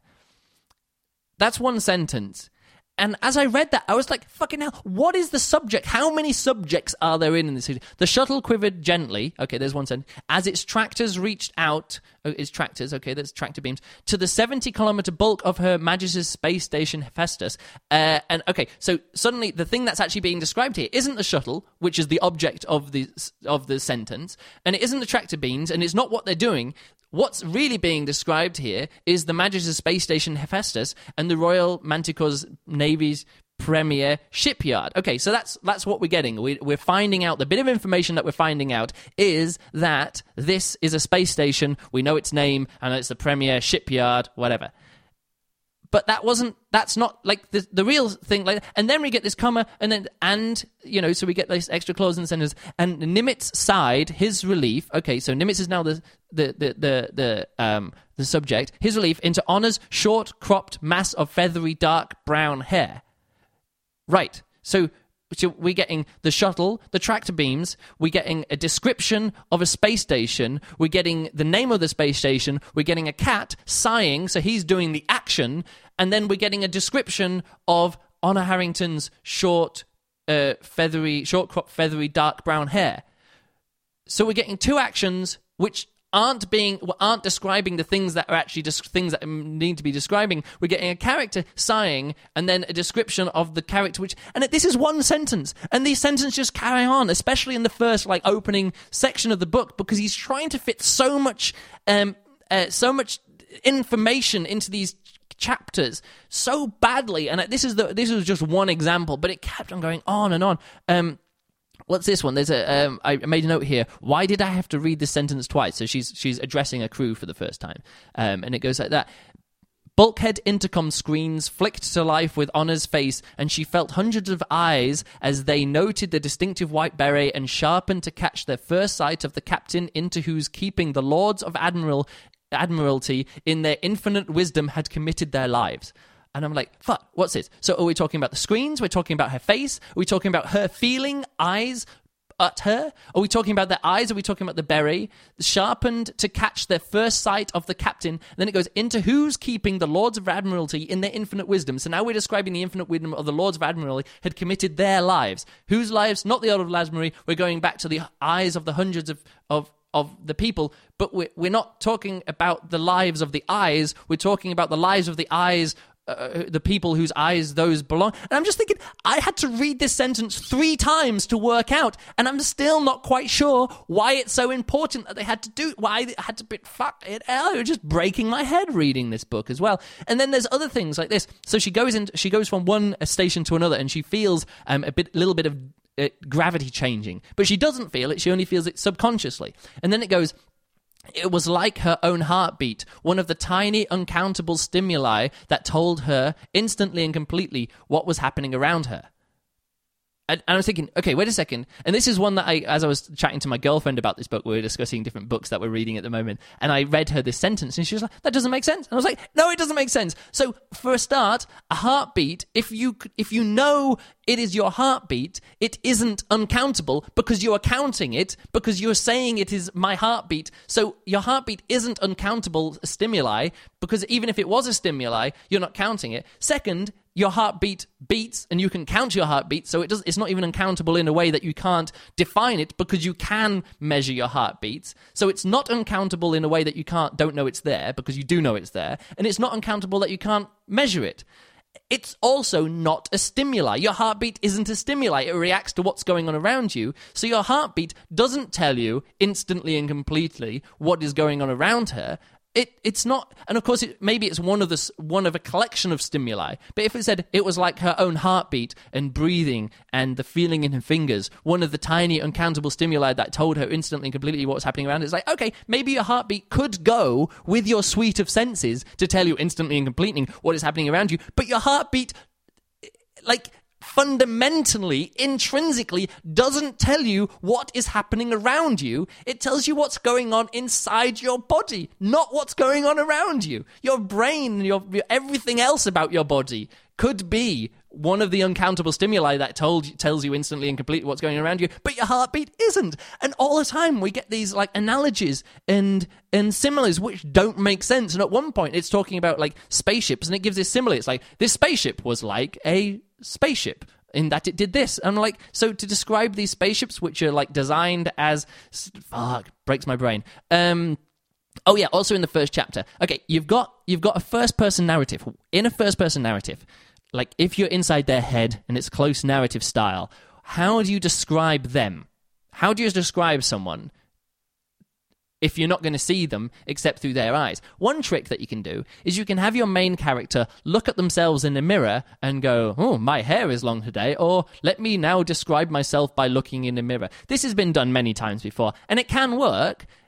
That's one sentence. And as I read that, I was like, fucking hell, what is the subject? How many subjects are there in, in this? The shuttle quivered gently, okay, there's one sentence, as its tractors reached out, oh, its tractors, okay, there's tractor beams, to the seventy kilometer bulk of Her Majesty's Space Station Hephaestus. Uh, and, okay, so suddenly the thing that's actually being described here isn't the shuttle, which is the object of the of the sentence, and it isn't the tractor beams, and it's not what they're doing. What's really being described here is the Majesty's Space Station Hephaestus and the Royal Manticore's Navy's premier shipyard. Okay, so that's that's what we're getting. We, we're finding out, the bit of information that we're finding out is that this is a space station, we know its name, and it's the premier shipyard, whatever. But that wasn't, that's not like the, the real thing. Like, and then we get this comma, and then, and, you know, so we get this extra clause in the sentence, and Nimitz sighed, his relief. Okay, so Nimitz is now the, the, the, the, the, um, the subject. His relief into Honor's short cropped mass of feathery dark brown hair. Right. So, so we're getting the shuttle, the tractor beams, we're getting a description of a space station, we're getting the name of the space station, we're getting a cat sighing, so he's doing the action, and then we're getting a description of Honor Harrington's short, uh, feathery, short crop, feathery, dark brown hair. So we're getting two actions which aren't being aren't describing the things that are actually just things that need to be describing. We're getting a character sighing and then a description of the character, which and this is one sentence, and these sentences just carry on, especially in the first like opening section of the book, because he's trying to fit so much um uh, so much information into these chapters so badly. And this is the this was just one example, but it kept on going on and on. um What's this one? There's a. Um, I made a note here. Why did I have to read this sentence twice? So she's she's addressing a crew for the first time, um, and it goes like that. Bulkhead intercom screens flicked to life with Honor's face, and she felt hundreds of eyes as they noted the distinctive white beret and sharpened to catch their first sight of the captain into whose keeping the Lords of Admiral Admiralty, in their infinite wisdom, had committed their lives. And I'm like, fuck, what's this? So are we talking about the screens? We're talking about her face? Are we talking about her feeling eyes at her? Are we talking about their eyes? Are we talking about the beret? Sharpened to catch their first sight of the captain. And then it goes, into whose keeping the Lords of Admiralty in their infinite wisdom. So now we're describing the infinite wisdom of the Lords of Admiralty had committed their lives. Whose lives? Not the Earl of Lasbury. We're going back to the eyes of the hundreds of... of of the people, but we're, we're not talking about the lives of the eyes. We're talking about the lives of the eyes Uh, the people whose eyes those belong. And I'm just thinking, I had to read this sentence three times to work out, and I'm still not quite sure why it's so important that they had to do, why they had to be, fuck it, it was just breaking my head reading this book as well. And then there's other things like this. So she goes in, she goes from one station to another, and she feels um, a bit, little bit of uh, gravity changing, but she doesn't feel it, she only feels it subconsciously. And then it goes, it was like her own heartbeat, one of the tiny, uncountable stimuli that told her instantly and completely what was happening around her. And I was thinking, okay, wait a second. And this is one that I, as I was chatting to my girlfriend about this book, we were discussing different books that we're reading at the moment, and I read her this sentence, and she was like, that doesn't make sense. And I was like, no, it doesn't make sense. So, for a start, a heartbeat, if you if you know it is your heartbeat, it isn't uncountable because you are counting it, because you're saying it is my heartbeat. So, your heartbeat isn't uncountable stimuli, because even if it was a stimuli, you're not counting it. Second, your heartbeat beats, and you can count your heartbeat, so it does, it's not even uncountable in a way that you can't define it, because you can measure your heartbeats. So it's not uncountable in a way that you can't don't know it's there, because you do know it's there, and it's not uncountable that you can't measure it. It's also not a stimuli. Your heartbeat isn't a stimuli. It reacts to what's going on around you. So your heartbeat doesn't tell you instantly and completely what is going on around her. It it's not, and of course, it, maybe it's one of the one of a collection of stimuli. But if it said it was like her own heartbeat and breathing and the feeling in her fingers, one of the tiny uncountable stimuli that told her instantly and completely what was happening around, it's like, okay, maybe your heartbeat could go with your suite of senses to tell you instantly and completely what is happening around you. But your heartbeat, like, fundamentally, intrinsically, doesn't tell you what is happening around you. It tells you what's going on inside your body, not what's going on around you. Your brain, your, your everything else about your body could be one of the uncountable stimuli that told you, tells you instantly and completely what's going on around you, but your heartbeat isn't. And all the time we get these like analogies and and similes which don't make sense. And at one point it's talking about like spaceships, and it gives this simile. It's like, this spaceship was like a spaceship in that it did this. And I'm like, so to describe these spaceships which are like designed as, fuck, breaks my brain. Um, oh yeah, also in the first chapter. Okay, you've got you've got a first person narrative. In a first person narrative, like if you're inside their head and it's close narrative style, how do you describe them? How do you describe someone if you're not going to see them except through their eyes? One trick that you can do is you can have your main character look at themselves in a mirror and go, oh, my hair is long today, or let me now describe myself by looking in a mirror. This has been done many times before, and it can work.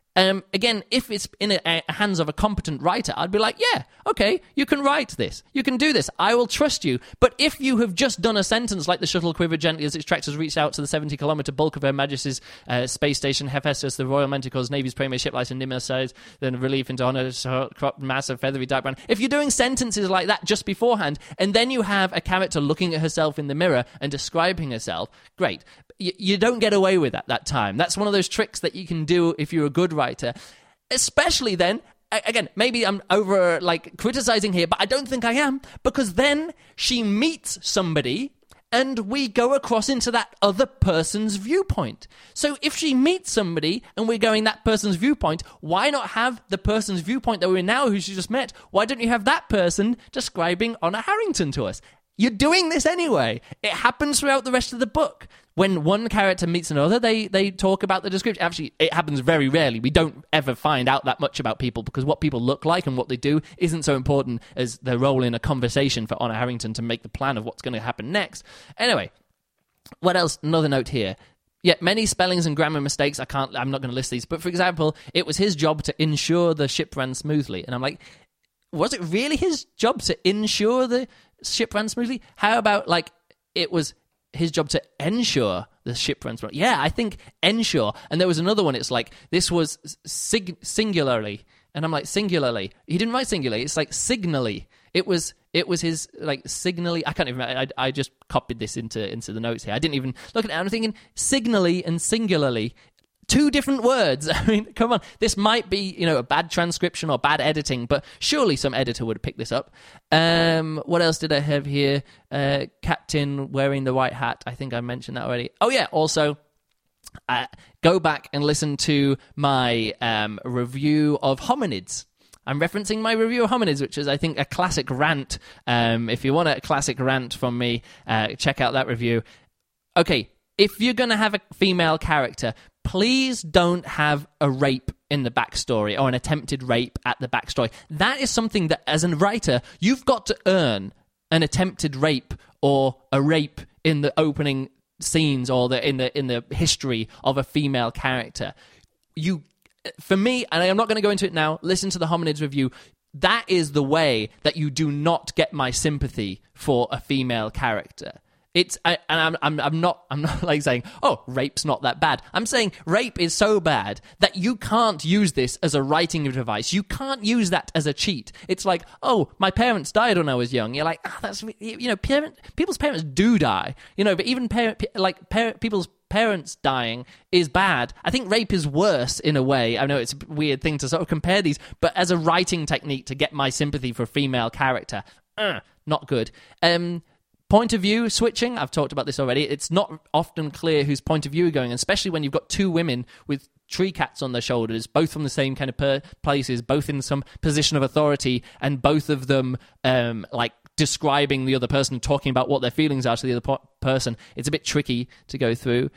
Um, again, if it's in a, a hands of a competent writer, I'd be like, yeah, okay, you can write this. You can do this. I will trust you. But if you have just done a sentence like the shuttle quivered gently as its tractors reached out to the seventy-kilometre bulk of Her Majesty's uh, space station, Hephaestus, the Royal Manticore's Navy's premier ship lighter Nimbus size, then relief into honour, cropped mass of feathery dark brown. If you're doing sentences like that just beforehand, and then you have a character looking at herself in the mirror and describing herself, great. You, you don't get away with that that time. That's one of those tricks that you can do if you're a good writer. Especially then, again, maybe I'm over, like, criticizing here, but I don't think I am, because then she meets somebody and we go across into that other person's viewpoint. So if she meets somebody and we're going that person's viewpoint, why not have the person's viewpoint that we're in now, who she just met? Why don't you have that person describing Honor Harrington to us? You're doing this anyway. It happens throughout the rest of the book. When one character meets another, they, they talk about the description. Actually, it happens very rarely. We don't ever find out that much about people because what people look like and what they do isn't so important as their role in a conversation for Honor Harrington to make the plan of what's going to happen next. Anyway, what else? Another note here. Yeah, many spellings and grammar mistakes. I can't, I'm not going to list these. But for example, it was his job to ensure the ship ran smoothly. And I'm like, was it really his job to ensure the ship ran smoothly? How about, like, it was his job to ensure the ship runs smoothly? Yeah, I think ensure. And there was another one, it's like, this was sig- singularly. And I'm like, singularly. He didn't write singularly, it's like signally. It was it was his, like, signally. I can't even, I, I just copied this into, into the notes here. I didn't even look at it. I'm thinking signally and singularly. Two different words. I mean, come on. This might be, you know, a bad transcription or bad editing, but surely some editor would have picked this up. Um, what else did I have here? Uh, Captain wearing the white hat. I think I mentioned that already. Oh, yeah. Also, uh, go back and listen to my um, review of Hominids. I'm referencing my review of Hominids, which is, I think, a classic rant. Um, if you want a classic rant from me, uh, check out that review. Okay, if you're going to have a female character, please don't have a rape in the backstory or an attempted rape at the backstory. That is something that, as a writer, you've got to earn an attempted rape or a rape in the opening scenes or the in the in the history of a female character. You, for me, and I'm not going to go into it now, listen to the Hominids review. That is the way that you do not get my sympathy for a female character. It's I, and I'm I'm I'm not I'm not like saying, oh, rape's not that bad. I'm saying rape is so bad that you can't use this as a writing device. You can't use that as a cheat. It's like, oh, my parents died when I was young. You're like, ah, oh, that's, you know, parent people's parents do die. You know, but even parent like parent people's parents dying is bad. I think rape is worse in a way. I know it's a weird thing to sort of compare these, but as a writing technique to get my sympathy for a female character, uh, not good. Um. Point of view switching, I've talked about this already. It's not often clear whose point of view are going, especially when you've got two women with tree cats on their shoulders, both from the same kind of per- places, both in some position of authority, and both of them um, like describing the other person, talking about what their feelings are to the other po- person. It's a bit tricky to go through.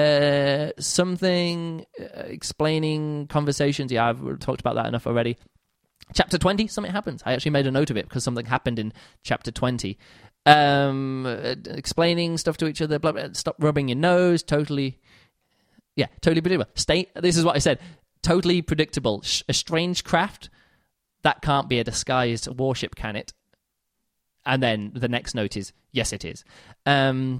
Uh, something uh, explaining conversations. Yeah, I've talked about that enough already. Chapter twenty, something happens. I actually made a note of it because something happened in chapter twenty. Um, uh, explaining stuff to each other, blah, blah, stop rubbing your nose, totally, yeah, totally predictable. Stay, this is what I said, totally predictable. Sh- a strange craft, that can't be a disguised warship, can it? And then the next note is, yes, it is. Um,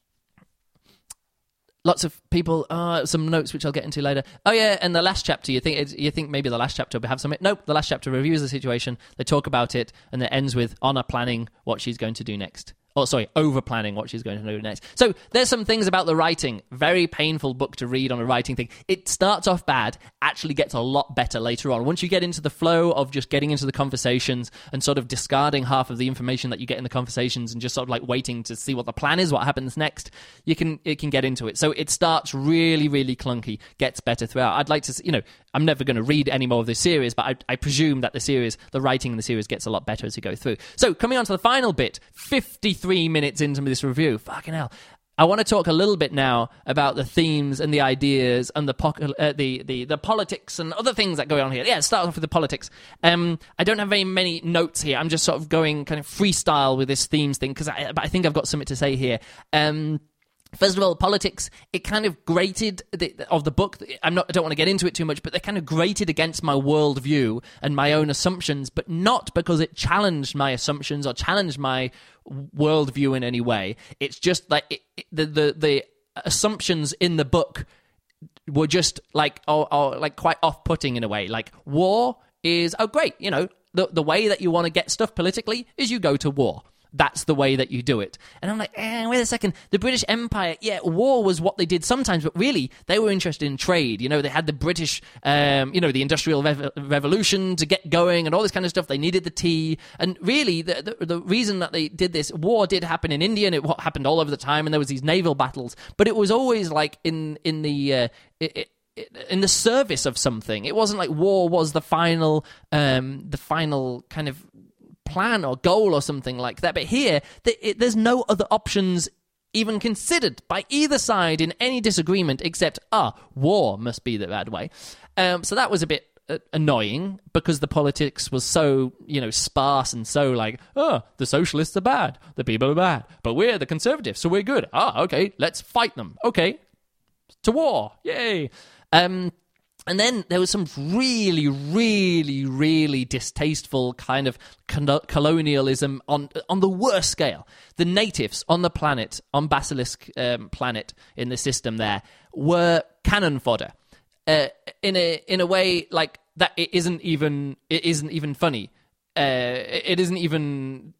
lots of people, uh, some notes which I'll get into later. Oh yeah, and the last chapter, you think it's, you think maybe the last chapter will have something. Nope, the last chapter reviews the situation, they talk about it, and it ends with Honor planning what she's going to do next. Oh, sorry, over-planning what she's going to do next. So there's some things about the writing. Very painful book to read on a writing thing. It starts off bad, actually gets a lot better later on. Once you get into the flow of just getting into the conversations and sort of discarding half of the information that you get in the conversations and just sort of like waiting to see what the plan is, what happens next, you can it can get into it. So it starts really, really clunky, gets better throughout. I'd like to, you know, I'm never going to read any more of this series, but I, I presume that the series, the writing in the series gets a lot better as you go through. So coming on to the final bit, fifty-three minutes into this review, fucking hell. I want to talk a little bit now about the themes and the ideas and the po- uh, the, the the politics and other things that go on here. Yeah, start off with the politics. Um, I don't have very many notes here. I'm just sort of going kind of freestyle with this themes thing because I, I think I've got something to say here. Um, First of all, politics, it kind of grated the, of the book. I'm not, I don't want to get into it too much, but they kind of grated against my worldview and my own assumptions, but not because it challenged my assumptions or challenged my worldview in any way. It's just like it, it, the, the the assumptions in the book were just like or, or like quite off-putting in a way. Like war is oh great, you know, the the way that you want to get stuff politically is you go to war. That's the way that you do it. And I'm like, eh, wait a second. The British Empire, yeah, war was what they did sometimes, but really, they were interested in trade. You know, they had the British, um, you know, the Industrial Rev- Revolution to get going and all this kind of stuff. They needed the tea. And really, the, the, the reason that they did this, war did happen in India, and it happened all over the time, and there was these naval battles. But it was always like in, in the... Uh, it, it, in the service of something. It wasn't like war was the final, um, the final kind of plan or goal or something like that. But here, th- it, there's no other options even considered by either side in any disagreement except, ah, war must be the bad way. Um, so that was a bit uh, annoying because the politics was so, you know, sparse and so like, oh, the socialists are bad, the people are bad, but we're the conservatives, so we're good. Ah, okay, let's fight them. Okay, to war, yay. Um, And then there was some really, really, really distasteful kind of colonialism on on the worst scale. The natives on the planet, on Basilisk um, planet in the system there, were cannon fodder. Uh, in a in a way like that, it isn't even it isn't even funny. Uh, it isn't even.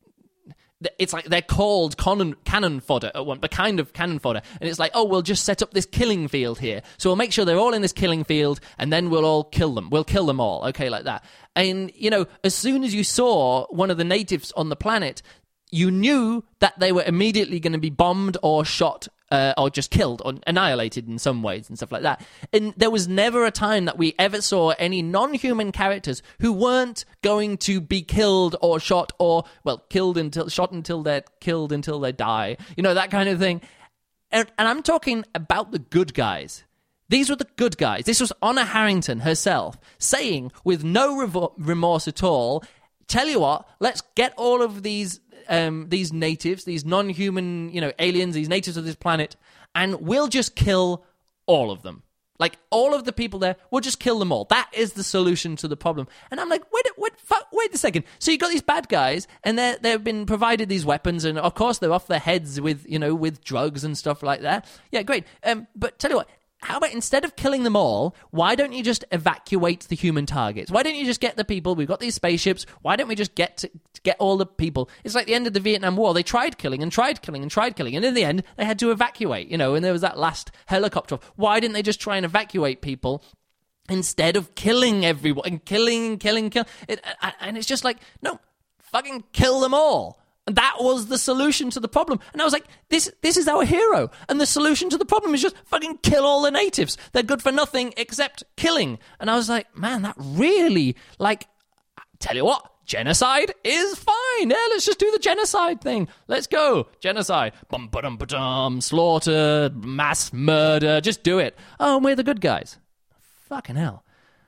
It's like they're called cannon, cannon fodder at one, but kind of cannon fodder. And it's like, oh, we'll just set up this killing field here. So we'll make sure they're all in this killing field, and then we'll all kill them. We'll kill them all, okay, like that. And, you know, as soon as you saw one of the natives on the planet, you knew that they were immediately going to be bombed or shot uh, or just killed or annihilated in some ways and stuff like that. And there was never a time that we ever saw any non-human characters who weren't going to be killed or shot or, well, killed until, shot until they're killed until they die. You know, that kind of thing. And, and I'm talking about the good guys. These were the good guys. This was Honor Harrington herself saying with no revo- remorse at all, tell you what, let's get all of these um, these natives, these non-human, you know, aliens, these natives of this planet, and we'll just kill all of them. Like, all of the people there, we'll just kill them all. That is the solution to the problem. And I'm like, wait, wait, wait a second. So you got these bad guys, and they're, they've been provided these weapons, and of course they're off their heads with, you know, with drugs and stuff like that. Yeah, great. Um, but tell you what, how about instead of killing them all, why don't you just evacuate the human targets? Why don't you just get the people? We've got these spaceships. Why don't we just get to, to get all the people? It's like the end of the Vietnam War. They tried killing and tried killing and tried killing. And in the end, they had to evacuate, you know, and there was that last helicopter. Why didn't they just try and evacuate people instead of killing everyone and killing and killing, killing? It, and it's just like, no, fucking kill them all. And that was the solution to the problem. And I was like, this this is our hero. And the solution to the problem is just fucking kill all the natives. They're good for nothing except killing. And I was like, man, that really, like, tell you what, genocide is fine. Yeah, let's just do the genocide thing. Let's go. Genocide. Bum, ba-dum, ba-dum, slaughter, mass murder. Just do it. Oh, and we're the good guys. Fucking hell.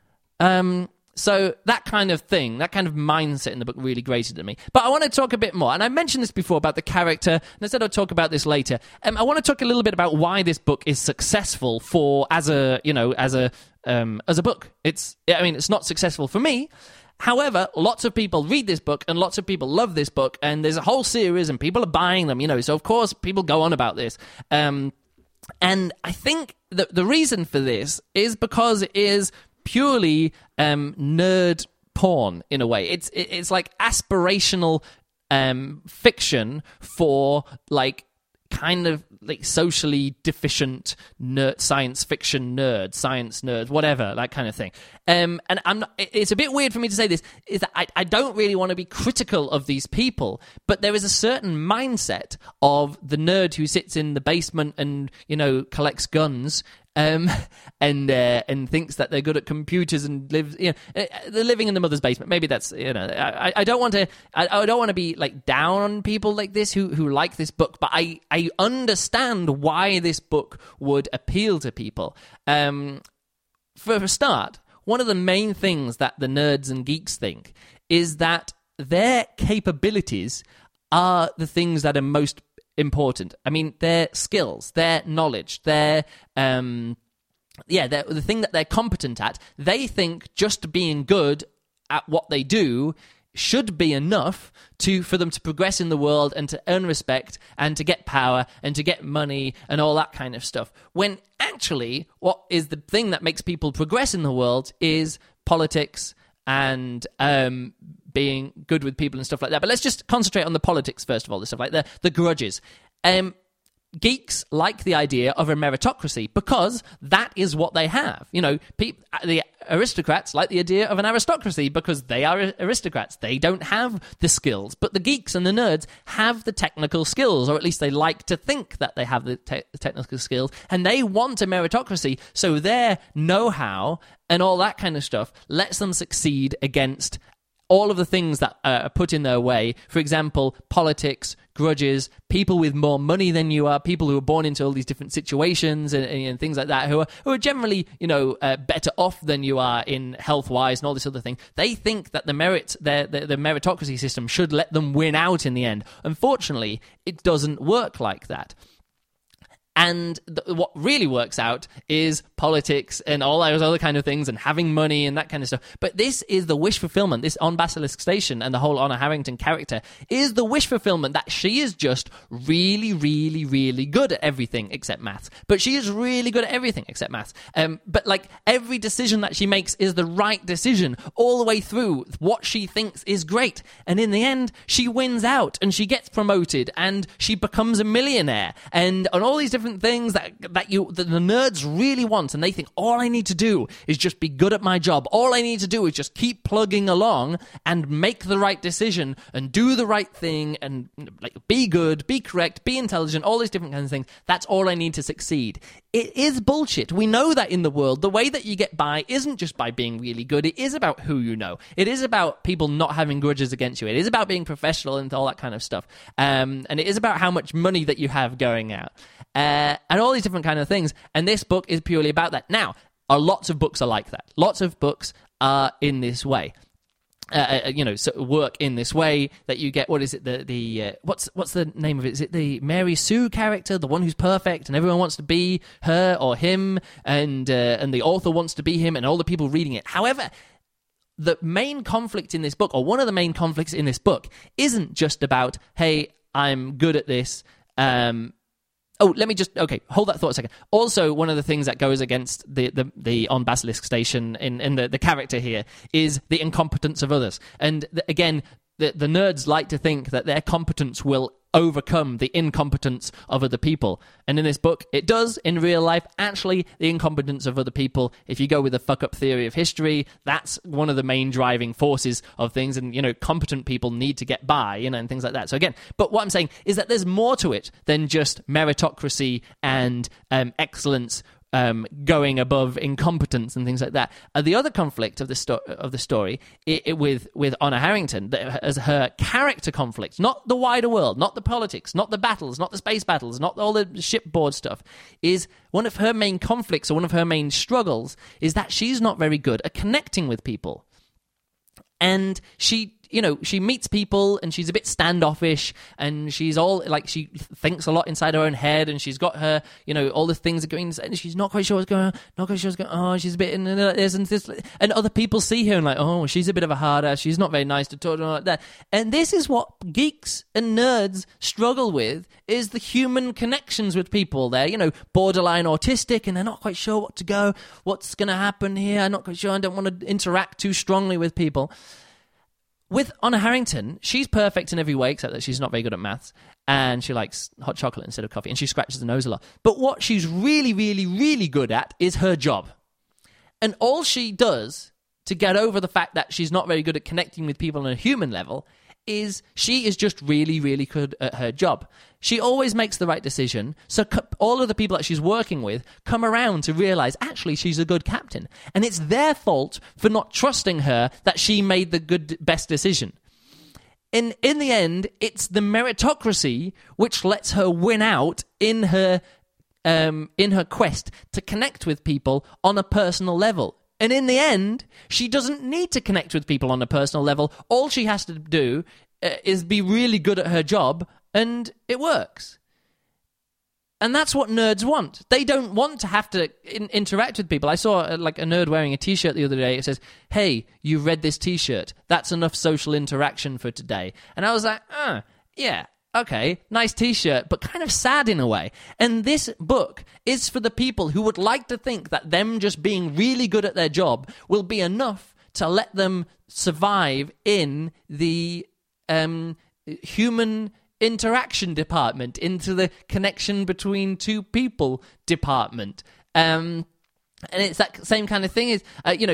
Um... So that kind of thing, that kind of mindset in the book really grated at me. But I want to talk a bit more, and I mentioned this before about the character, and I said I'd talk about this later. Um, I want to talk a little bit about why this book is successful for as a, you know, as a um, as a book. It's, I mean, it's not successful for me. However, lots of people read this book, and lots of people love this book, and there's a whole series, and people are buying them, you know. So of course, people go on about this. Um, and I think that the reason for this is because it is purely um, nerd porn in a way. It's it, it's like aspirational um, fiction for like kind of like socially deficient nerd, science fiction nerds, science nerds, whatever, that kind of thing. Um, and I'm not, it's a bit weird for me to say this, is that I, I don't really want to be critical of these people, but there is a certain mindset of the nerd who sits in the basement and, you know, collects guns Um, and uh, and thinks that they're good at computers and lives, you know, they're living in the mother's basement. Maybe that's, you know, I, I don't want to, I, I don't want to be like down on people like this who, who like this book, but I, I understand why this book would appeal to people. Um, for a start, one of the main things that the nerds and geeks think is that their capabilities are the things that are most important. I mean, their skills, their knowledge, their um, yeah, the thing that they're competent at. They think just being good at what they do should be enough to for them to progress in the world and to earn respect and to get power and to get money and all that kind of stuff. When actually, what is the thing that makes people progress in the world is politics and um, being good with people and stuff like that. But let's just concentrate on the politics first of all, the stuff like the the grudges. Um, Geeks like the idea of a meritocracy because that is what they have. You know, pe- the aristocrats like the idea of an aristocracy because they are aristocrats. They don't have the skills, but the geeks and the nerds have the technical skills, or at least they like to think that they have the, te- the technical skills, and they want a meritocracy, so their know-how and all that kind of stuff lets them succeed against all of the things that are put in their way. For example, politics, grudges, people with more money than you are, people who are born into all these different situations and, and things like that, who are who are generally, you know, uh, better off than you are in health-wise and all this other thing. They think that the merit, their, the, the meritocracy system should let them win out in the end. Unfortunately, it doesn't work like that. And th- what really works out is politics and all those other kind of things and having money and that kind of stuff. But this is the wish fulfillment. This on Basilisk Station and the whole Honor Harrington character is the wish fulfillment that she is just really, really, really good at everything except maths. But she is really good at everything except maths. Um, but like every decision that she makes is the right decision all the way through. What she thinks is great. And in the end, she wins out and she gets promoted and she becomes a millionaire and on all these different things that that you that the nerds really want, and they think all I need to do is just be good at my job. All I need to do is just keep plugging along and make the right decision and do the right thing and like be good, be correct, be intelligent, all these different kinds of things. That's all I need to succeed. It is bullshit. We know that in the world, the way that you get by isn't just by being really good. It is about who you know. It is about people not having grudges against you. It is about being professional and all that kind of stuff. Um, and it is about how much money that you have going out. Uh, and all these different kind of things. And this book is purely about that. Now, uh, lots of books are like that. Lots of books are in this way. Uh, uh, you know, so work in this way that you get. What is it? The the uh, what's what's the name of it? Is it the Mary Sue character, the one who's perfect, and everyone wants to be her or him, and uh, and the author wants to be him, and all the people reading it. However, the main conflict in this book, or one of the main conflicts in this book, isn't just about, hey, I'm good at this. Um, Oh, let me just, okay, hold that thought a second. Also, one of the things that goes against the the, the on Basilisk Station in, in the, the character here is the incompetence of others. And the, again, the, the nerds like to think that their competence will overcome the incompetence of other people. And in this book, it does. In real life, actually, the incompetence of other people, if you go with the fuck-up theory of history, that's one of the main driving forces of things. And, you know, competent people need to get by, you know, and things like that. So again, but what I'm saying is that there's more to it than just meritocracy and um, excellence Um, going above incompetence and things like that. Uh, the other conflict of the sto- of the story it, it, with with Honor Harrington, that, as her character conflict, not the wider world, not the politics, not the battles, not the space battles, not all the shipboard stuff, is one of her main conflicts or one of her main struggles is that she's not very good at connecting with people. And she, you know, she meets people and she's a bit standoffish and she's all, like, she thinks a lot inside her own head and she's got her, you know, all the things are going, and she's not quite sure what's going on, not quite sure what's going on, oh, she's a bit like this and this, and other people see her and like, oh, she's a bit of a hard ass, she's not very nice to talk to, like that. And this is what geeks and nerds struggle with, is the human connections with people. They're, you know, borderline autistic and they're not quite sure what to go, what's going to happen here, I'm not quite sure, I don't want to interact too strongly with people. With Honor Harrington, she's perfect in every way except that she's not very good at maths and she likes hot chocolate instead of coffee and she scratches her nose a lot. But what she's really, really, really good at is her job. And all she does to get over the fact that she's not very good at connecting with people on a human level is she is just really, really good at her job. She always makes the right decision, so all of the people that she's working with come around to realize, actually, she's a good captain. And it's their fault for not trusting her that she made the good, best decision. In, in the end, it's the meritocracy which lets her win out in her, um, in her quest to connect with people on a personal level. And in the end, she doesn't need to connect with people on a personal level. All she has to do uh, is be really good at her job, and it works. And that's what nerds want. They don't want to have to in- interact with people. I saw uh, like a nerd wearing a t-shirt the other day. It says, hey, you read this t-shirt. That's enough social interaction for today. And I was like, uh, yeah, okay, nice t-shirt, but kind of sad in a way. And this book is for the people who would like to think that them just being really good at their job will be enough to let them survive in the um, human interaction department, into the connection between two people department. Um, and it's that same kind of thing. Is uh, you know,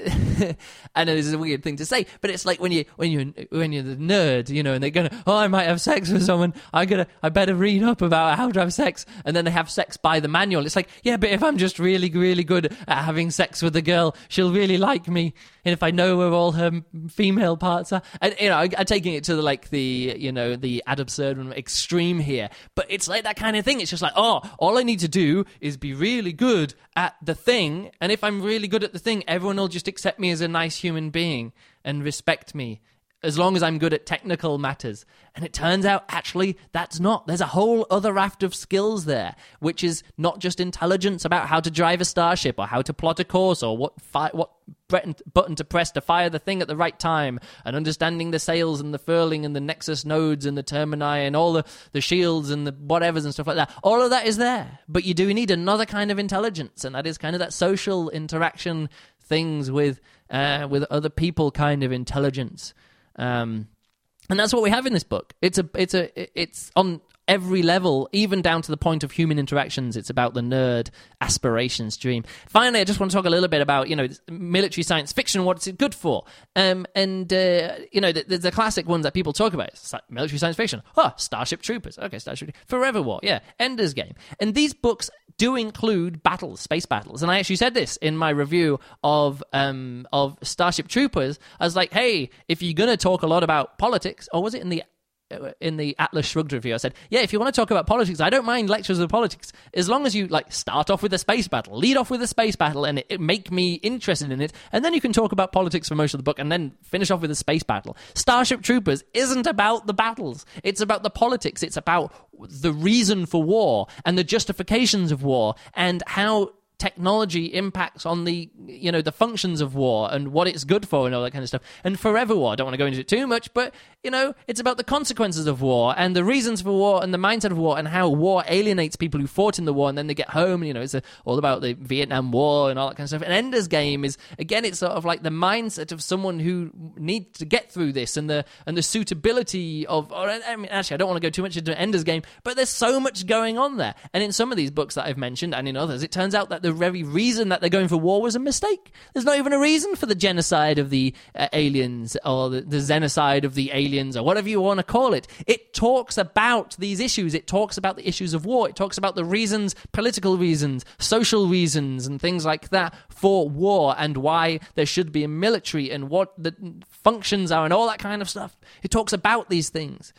I know this is a weird thing to say, but it's like when you when you when you're the nerd, you know, and they're gonna, oh, I might have sex with someone. I gotta, I better read up about how to have sex, and then they have sex by the manual. It's like, yeah, but if I'm just really, really good at having sex with a girl, she'll really like me. And if I know where all her female parts are, and you know, I, I'm taking it to the like the you know the ad absurdum extreme here, but it's like that kind of thing. It's just like, oh, all I need to do is be really good at the thing, and if I'm really good at the thing, everyone will just accept me as a nice human being and respect me, as long as I'm good at technical matters. And it turns out, actually, that's not. There's a whole other raft of skills there, which is not just intelligence about how to drive a starship or how to plot a course or what fi- what button to press to fire the thing at the right time, and understanding the sails and the furling and the nexus nodes and the termini and all the, the shields and the whatevers and stuff like that. All of that is there. But you do need another kind of intelligence, and that is kind of that social interaction things with uh, with other people kind of intelligence. Um, and that's what we have in this book. It's a, it's a, it's on every level, even down to the point of human interactions. It's about the nerd aspirations dream. Finally, I just want to talk a little bit about, you know, military science fiction, what's it good for? Um, and, uh, you know, the, the classic ones that people talk about, military science fiction. Oh, Starship Troopers. Okay, Starship Troopers. Forever War. Yeah, Ender's Game. And these books do include battles, space battles. And I actually said this in my review of um, of Starship Troopers. I was like, hey, if you're going to talk a lot about politics, or was it in the in the Atlas Shrugged review, I said, yeah, if you want to talk about politics, I don't mind lectures of politics, as long as you like start off with a space battle, lead off with a space battle, and it, it make me interested in it, and then you can talk about politics for most of the book, and then finish off with a space battle. Starship Troopers isn't about the battles. It's about the politics. It's about the reason for war and the justifications of war and how technology impacts on the, you know, the functions of war and what it's good for and all that kind of stuff. And Forever War, I don't want to go into it too much, but, you know, it's about the consequences of war and the reasons for war and the mindset of war and how war alienates people who fought in the war and then they get home. And, you know, it's a, all about the Vietnam War and all that kind of stuff. And Ender's Game is, again, it's sort of like the mindset of someone who needs to get through this and the and the suitability of, or, I mean, actually, I don't want to go too much into Ender's Game, but there's so much going on there. And in some of these books that I've mentioned and in others, it turns out that the very reason that they're going for war was a mistake. There's not even a reason for the genocide of the uh, aliens or the, the xenocide of the aliens or whatever you want to call it. It talks about these issues. It talks about the issues of war. It talks about the reasons, political reasons, social reasons, and things like that for war and why there should be a military and what the functions are and all that kind of stuff. It talks about these things.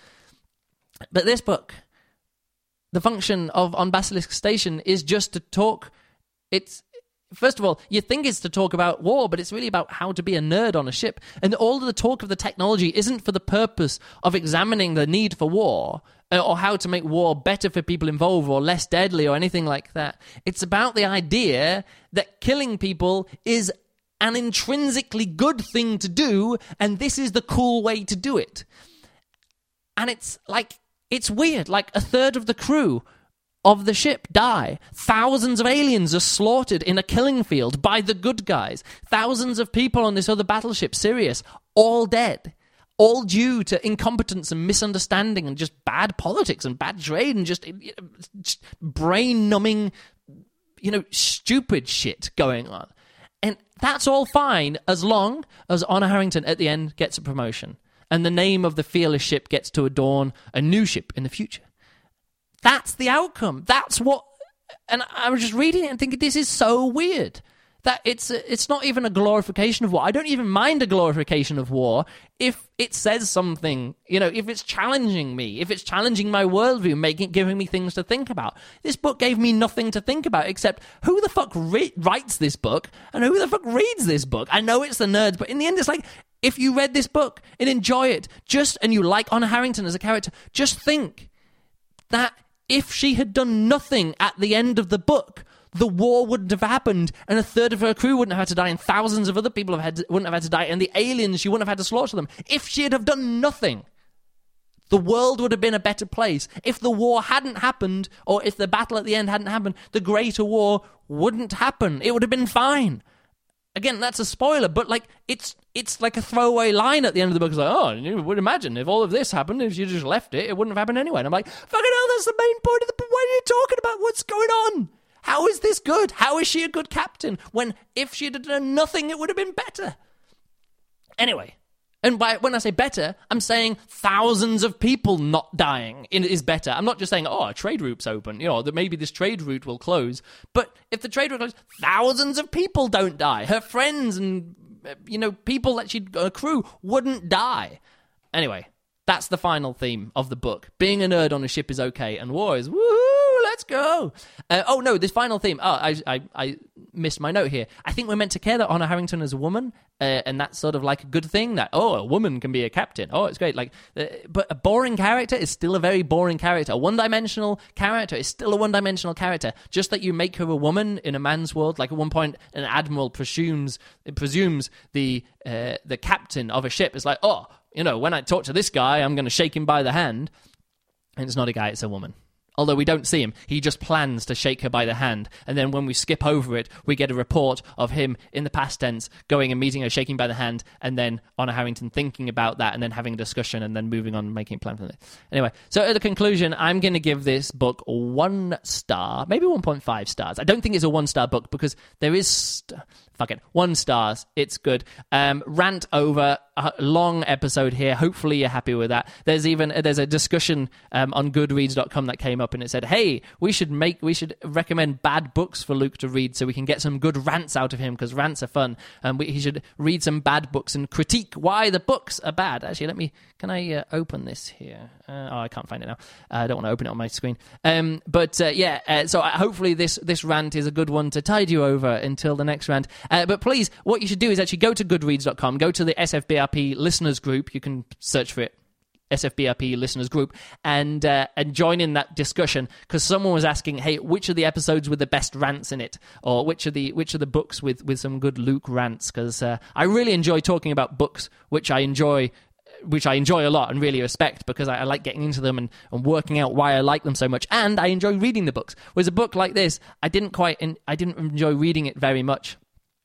But this book, the function of On Basilisk Station is just to talk. It's, first of all, you think it's to talk about war, but it's really about how to be a nerd on a ship. And all of the talk of the technology isn't for the purpose of examining the need for war or how to make war better for people involved or less deadly or anything like that. It's about the idea that killing people is an intrinsically good thing to do, and this is the cool way to do it. And it's like, it's weird. Like a third of the crew of the ship die. Thousands of aliens are slaughtered in a killing field by the good guys. Thousands of people on this other battleship, Sirius, all dead. All due to incompetence and misunderstanding and just bad politics and bad trade and just, just brain-numbing, you know, stupid shit going on. And that's all fine as long as Honor Harrington at the end gets a promotion and the name of the fearless ship gets to adorn a new ship in the future. That's the outcome. That's what... And I was just reading it and thinking, this is so weird. That it's a, it's not even a glorification of war. I don't even mind a glorification of war if it says something, you know, if it's challenging me, if it's challenging my worldview, making, giving me things to think about. This book gave me nothing to think about except who the fuck re- writes this book and who the fuck reads this book. I know it's the nerds, but in the end, it's like, if you read this book and enjoy it, just and you like Honor Harrington as a character, just think that if she had done nothing at the end of the book, the war wouldn't have happened, and a third of her crew wouldn't have had to die, and thousands of other people have had to, wouldn't have had to die, and the aliens, she wouldn't have had to slaughter them. If she had have done nothing, the world would have been a better place. If the war hadn't happened, or if the battle at the end hadn't happened, the Greater War wouldn't happen. It would have been fine. Again, that's a spoiler, but like it's it's like a throwaway line at the end of the book. It's like, oh, you would imagine if all of this happened, if you just left it, it wouldn't have happened anyway. And I'm like, fucking hell, that's the main point of the book. What are you talking about? What's going on? How is this good? How is she a good captain? When if she had done nothing, it would have been better. Anyway, and by when I say better, I'm saying thousands of people not dying is better. I'm not just saying, oh, a trade route's open, you know, that maybe this trade route will close. But if the trade route closes, thousands of people don't die. Her friends and, you know, people that she'd, her crew wouldn't die. Anyway, that's the final theme of the book. Being a nerd on a ship is okay, and war is, woohoo, let's go. Uh, oh, no, this final theme. Oh, I, I, I missed my note here. I think we're meant to care that Honor Harrington is a woman, uh, and that's sort of like a good thing, that, oh, a woman can be a captain. Oh, it's great. Like, uh, but a boring character is still a very boring character. A one-dimensional character is still a one-dimensional character. Just that you make her a woman in a man's world. Like, at one point, an admiral presumes presumes the uh, the captain of a ship is like, oh, you know, when I talk to this guy, I'm going to shake him by the hand. And it's not a guy, it's a woman. Although we don't see him, he just plans to shake her by the hand. And then when we skip over it, we get a report of him in the past tense going and meeting her, shaking by the hand, and then Honor Harrington thinking about that and then having a discussion and then moving on and making a plan for it. Anyway, so at the conclusion, I'm going to give this book one star, maybe one point five stars. I don't think it's a one-star book because there is... St- Fuck it. One stars. It's good. Um, rant over. A long episode here. Hopefully you're happy with that. There's even there's a discussion um, on goodreads dot com that came up and it said, hey, we should make we should recommend bad books for Luke to read so we can get some good rants out of him because rants are fun. And we, he should read some bad books and critique why the books are bad. Actually, let me. Can I uh, open this here? Uh, oh, I can't find it now. Uh, I don't want to open it on my screen. Um, but uh, yeah. Uh, so hopefully this this rant is a good one to tide you over until the next rant. Uh, but please, what you should do is actually go to goodreads dot com, go to the S F B R P listeners group. You can search for it, S F B R P listeners group, and uh, and join in that discussion because someone was asking, hey, which of the episodes with the best rants in it, or which of the which of the books with, with some good Luke rants? Because uh, I really enjoy talking about books, which I enjoy. which I enjoy a lot and really respect because I, I like getting into them and, and working out why I like them so much, and I enjoy reading the books. Whereas a book like this, I didn't quite, in, I didn't enjoy reading it very much.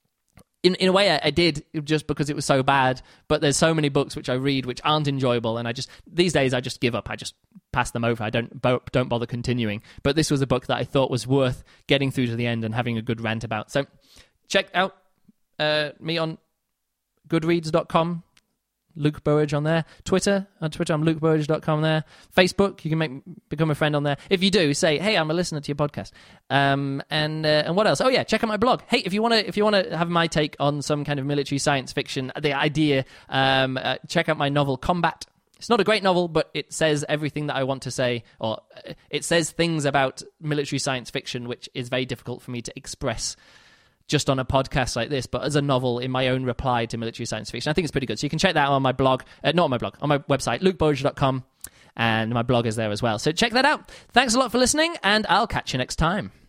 In in a way, I, I did just because it was so bad. But there's so many books which I read which aren't enjoyable, and I just these days I just give up. I just pass them over. I don't bo- don't bother continuing. But this was a book that I thought was worth getting through to the end and having a good rant about. So check out uh, me on goodreads dot com. Luke Burridge on there. Twitter, on Twitter, I'm luke burridge dot com there. Facebook, you can make become a friend on there. If you do, say, hey, I'm a listener to your podcast. Um, and uh, and what else? Oh yeah, check out my blog. Hey, if you want to if you want to have my take on some kind of military science fiction, the idea, um, uh, check out my novel Combat. It's not a great novel, but it says everything that I want to say, or it says things about military science fiction, which is very difficult for me to express just on a podcast like this, but as a novel in my own reply to military science fiction. I think it's pretty good. So you can check that out on my blog, uh, not on my blog, on my website, luke burridge dot com, and my blog is there as well. So check that out. Thanks a lot for listening, and I'll catch you next time.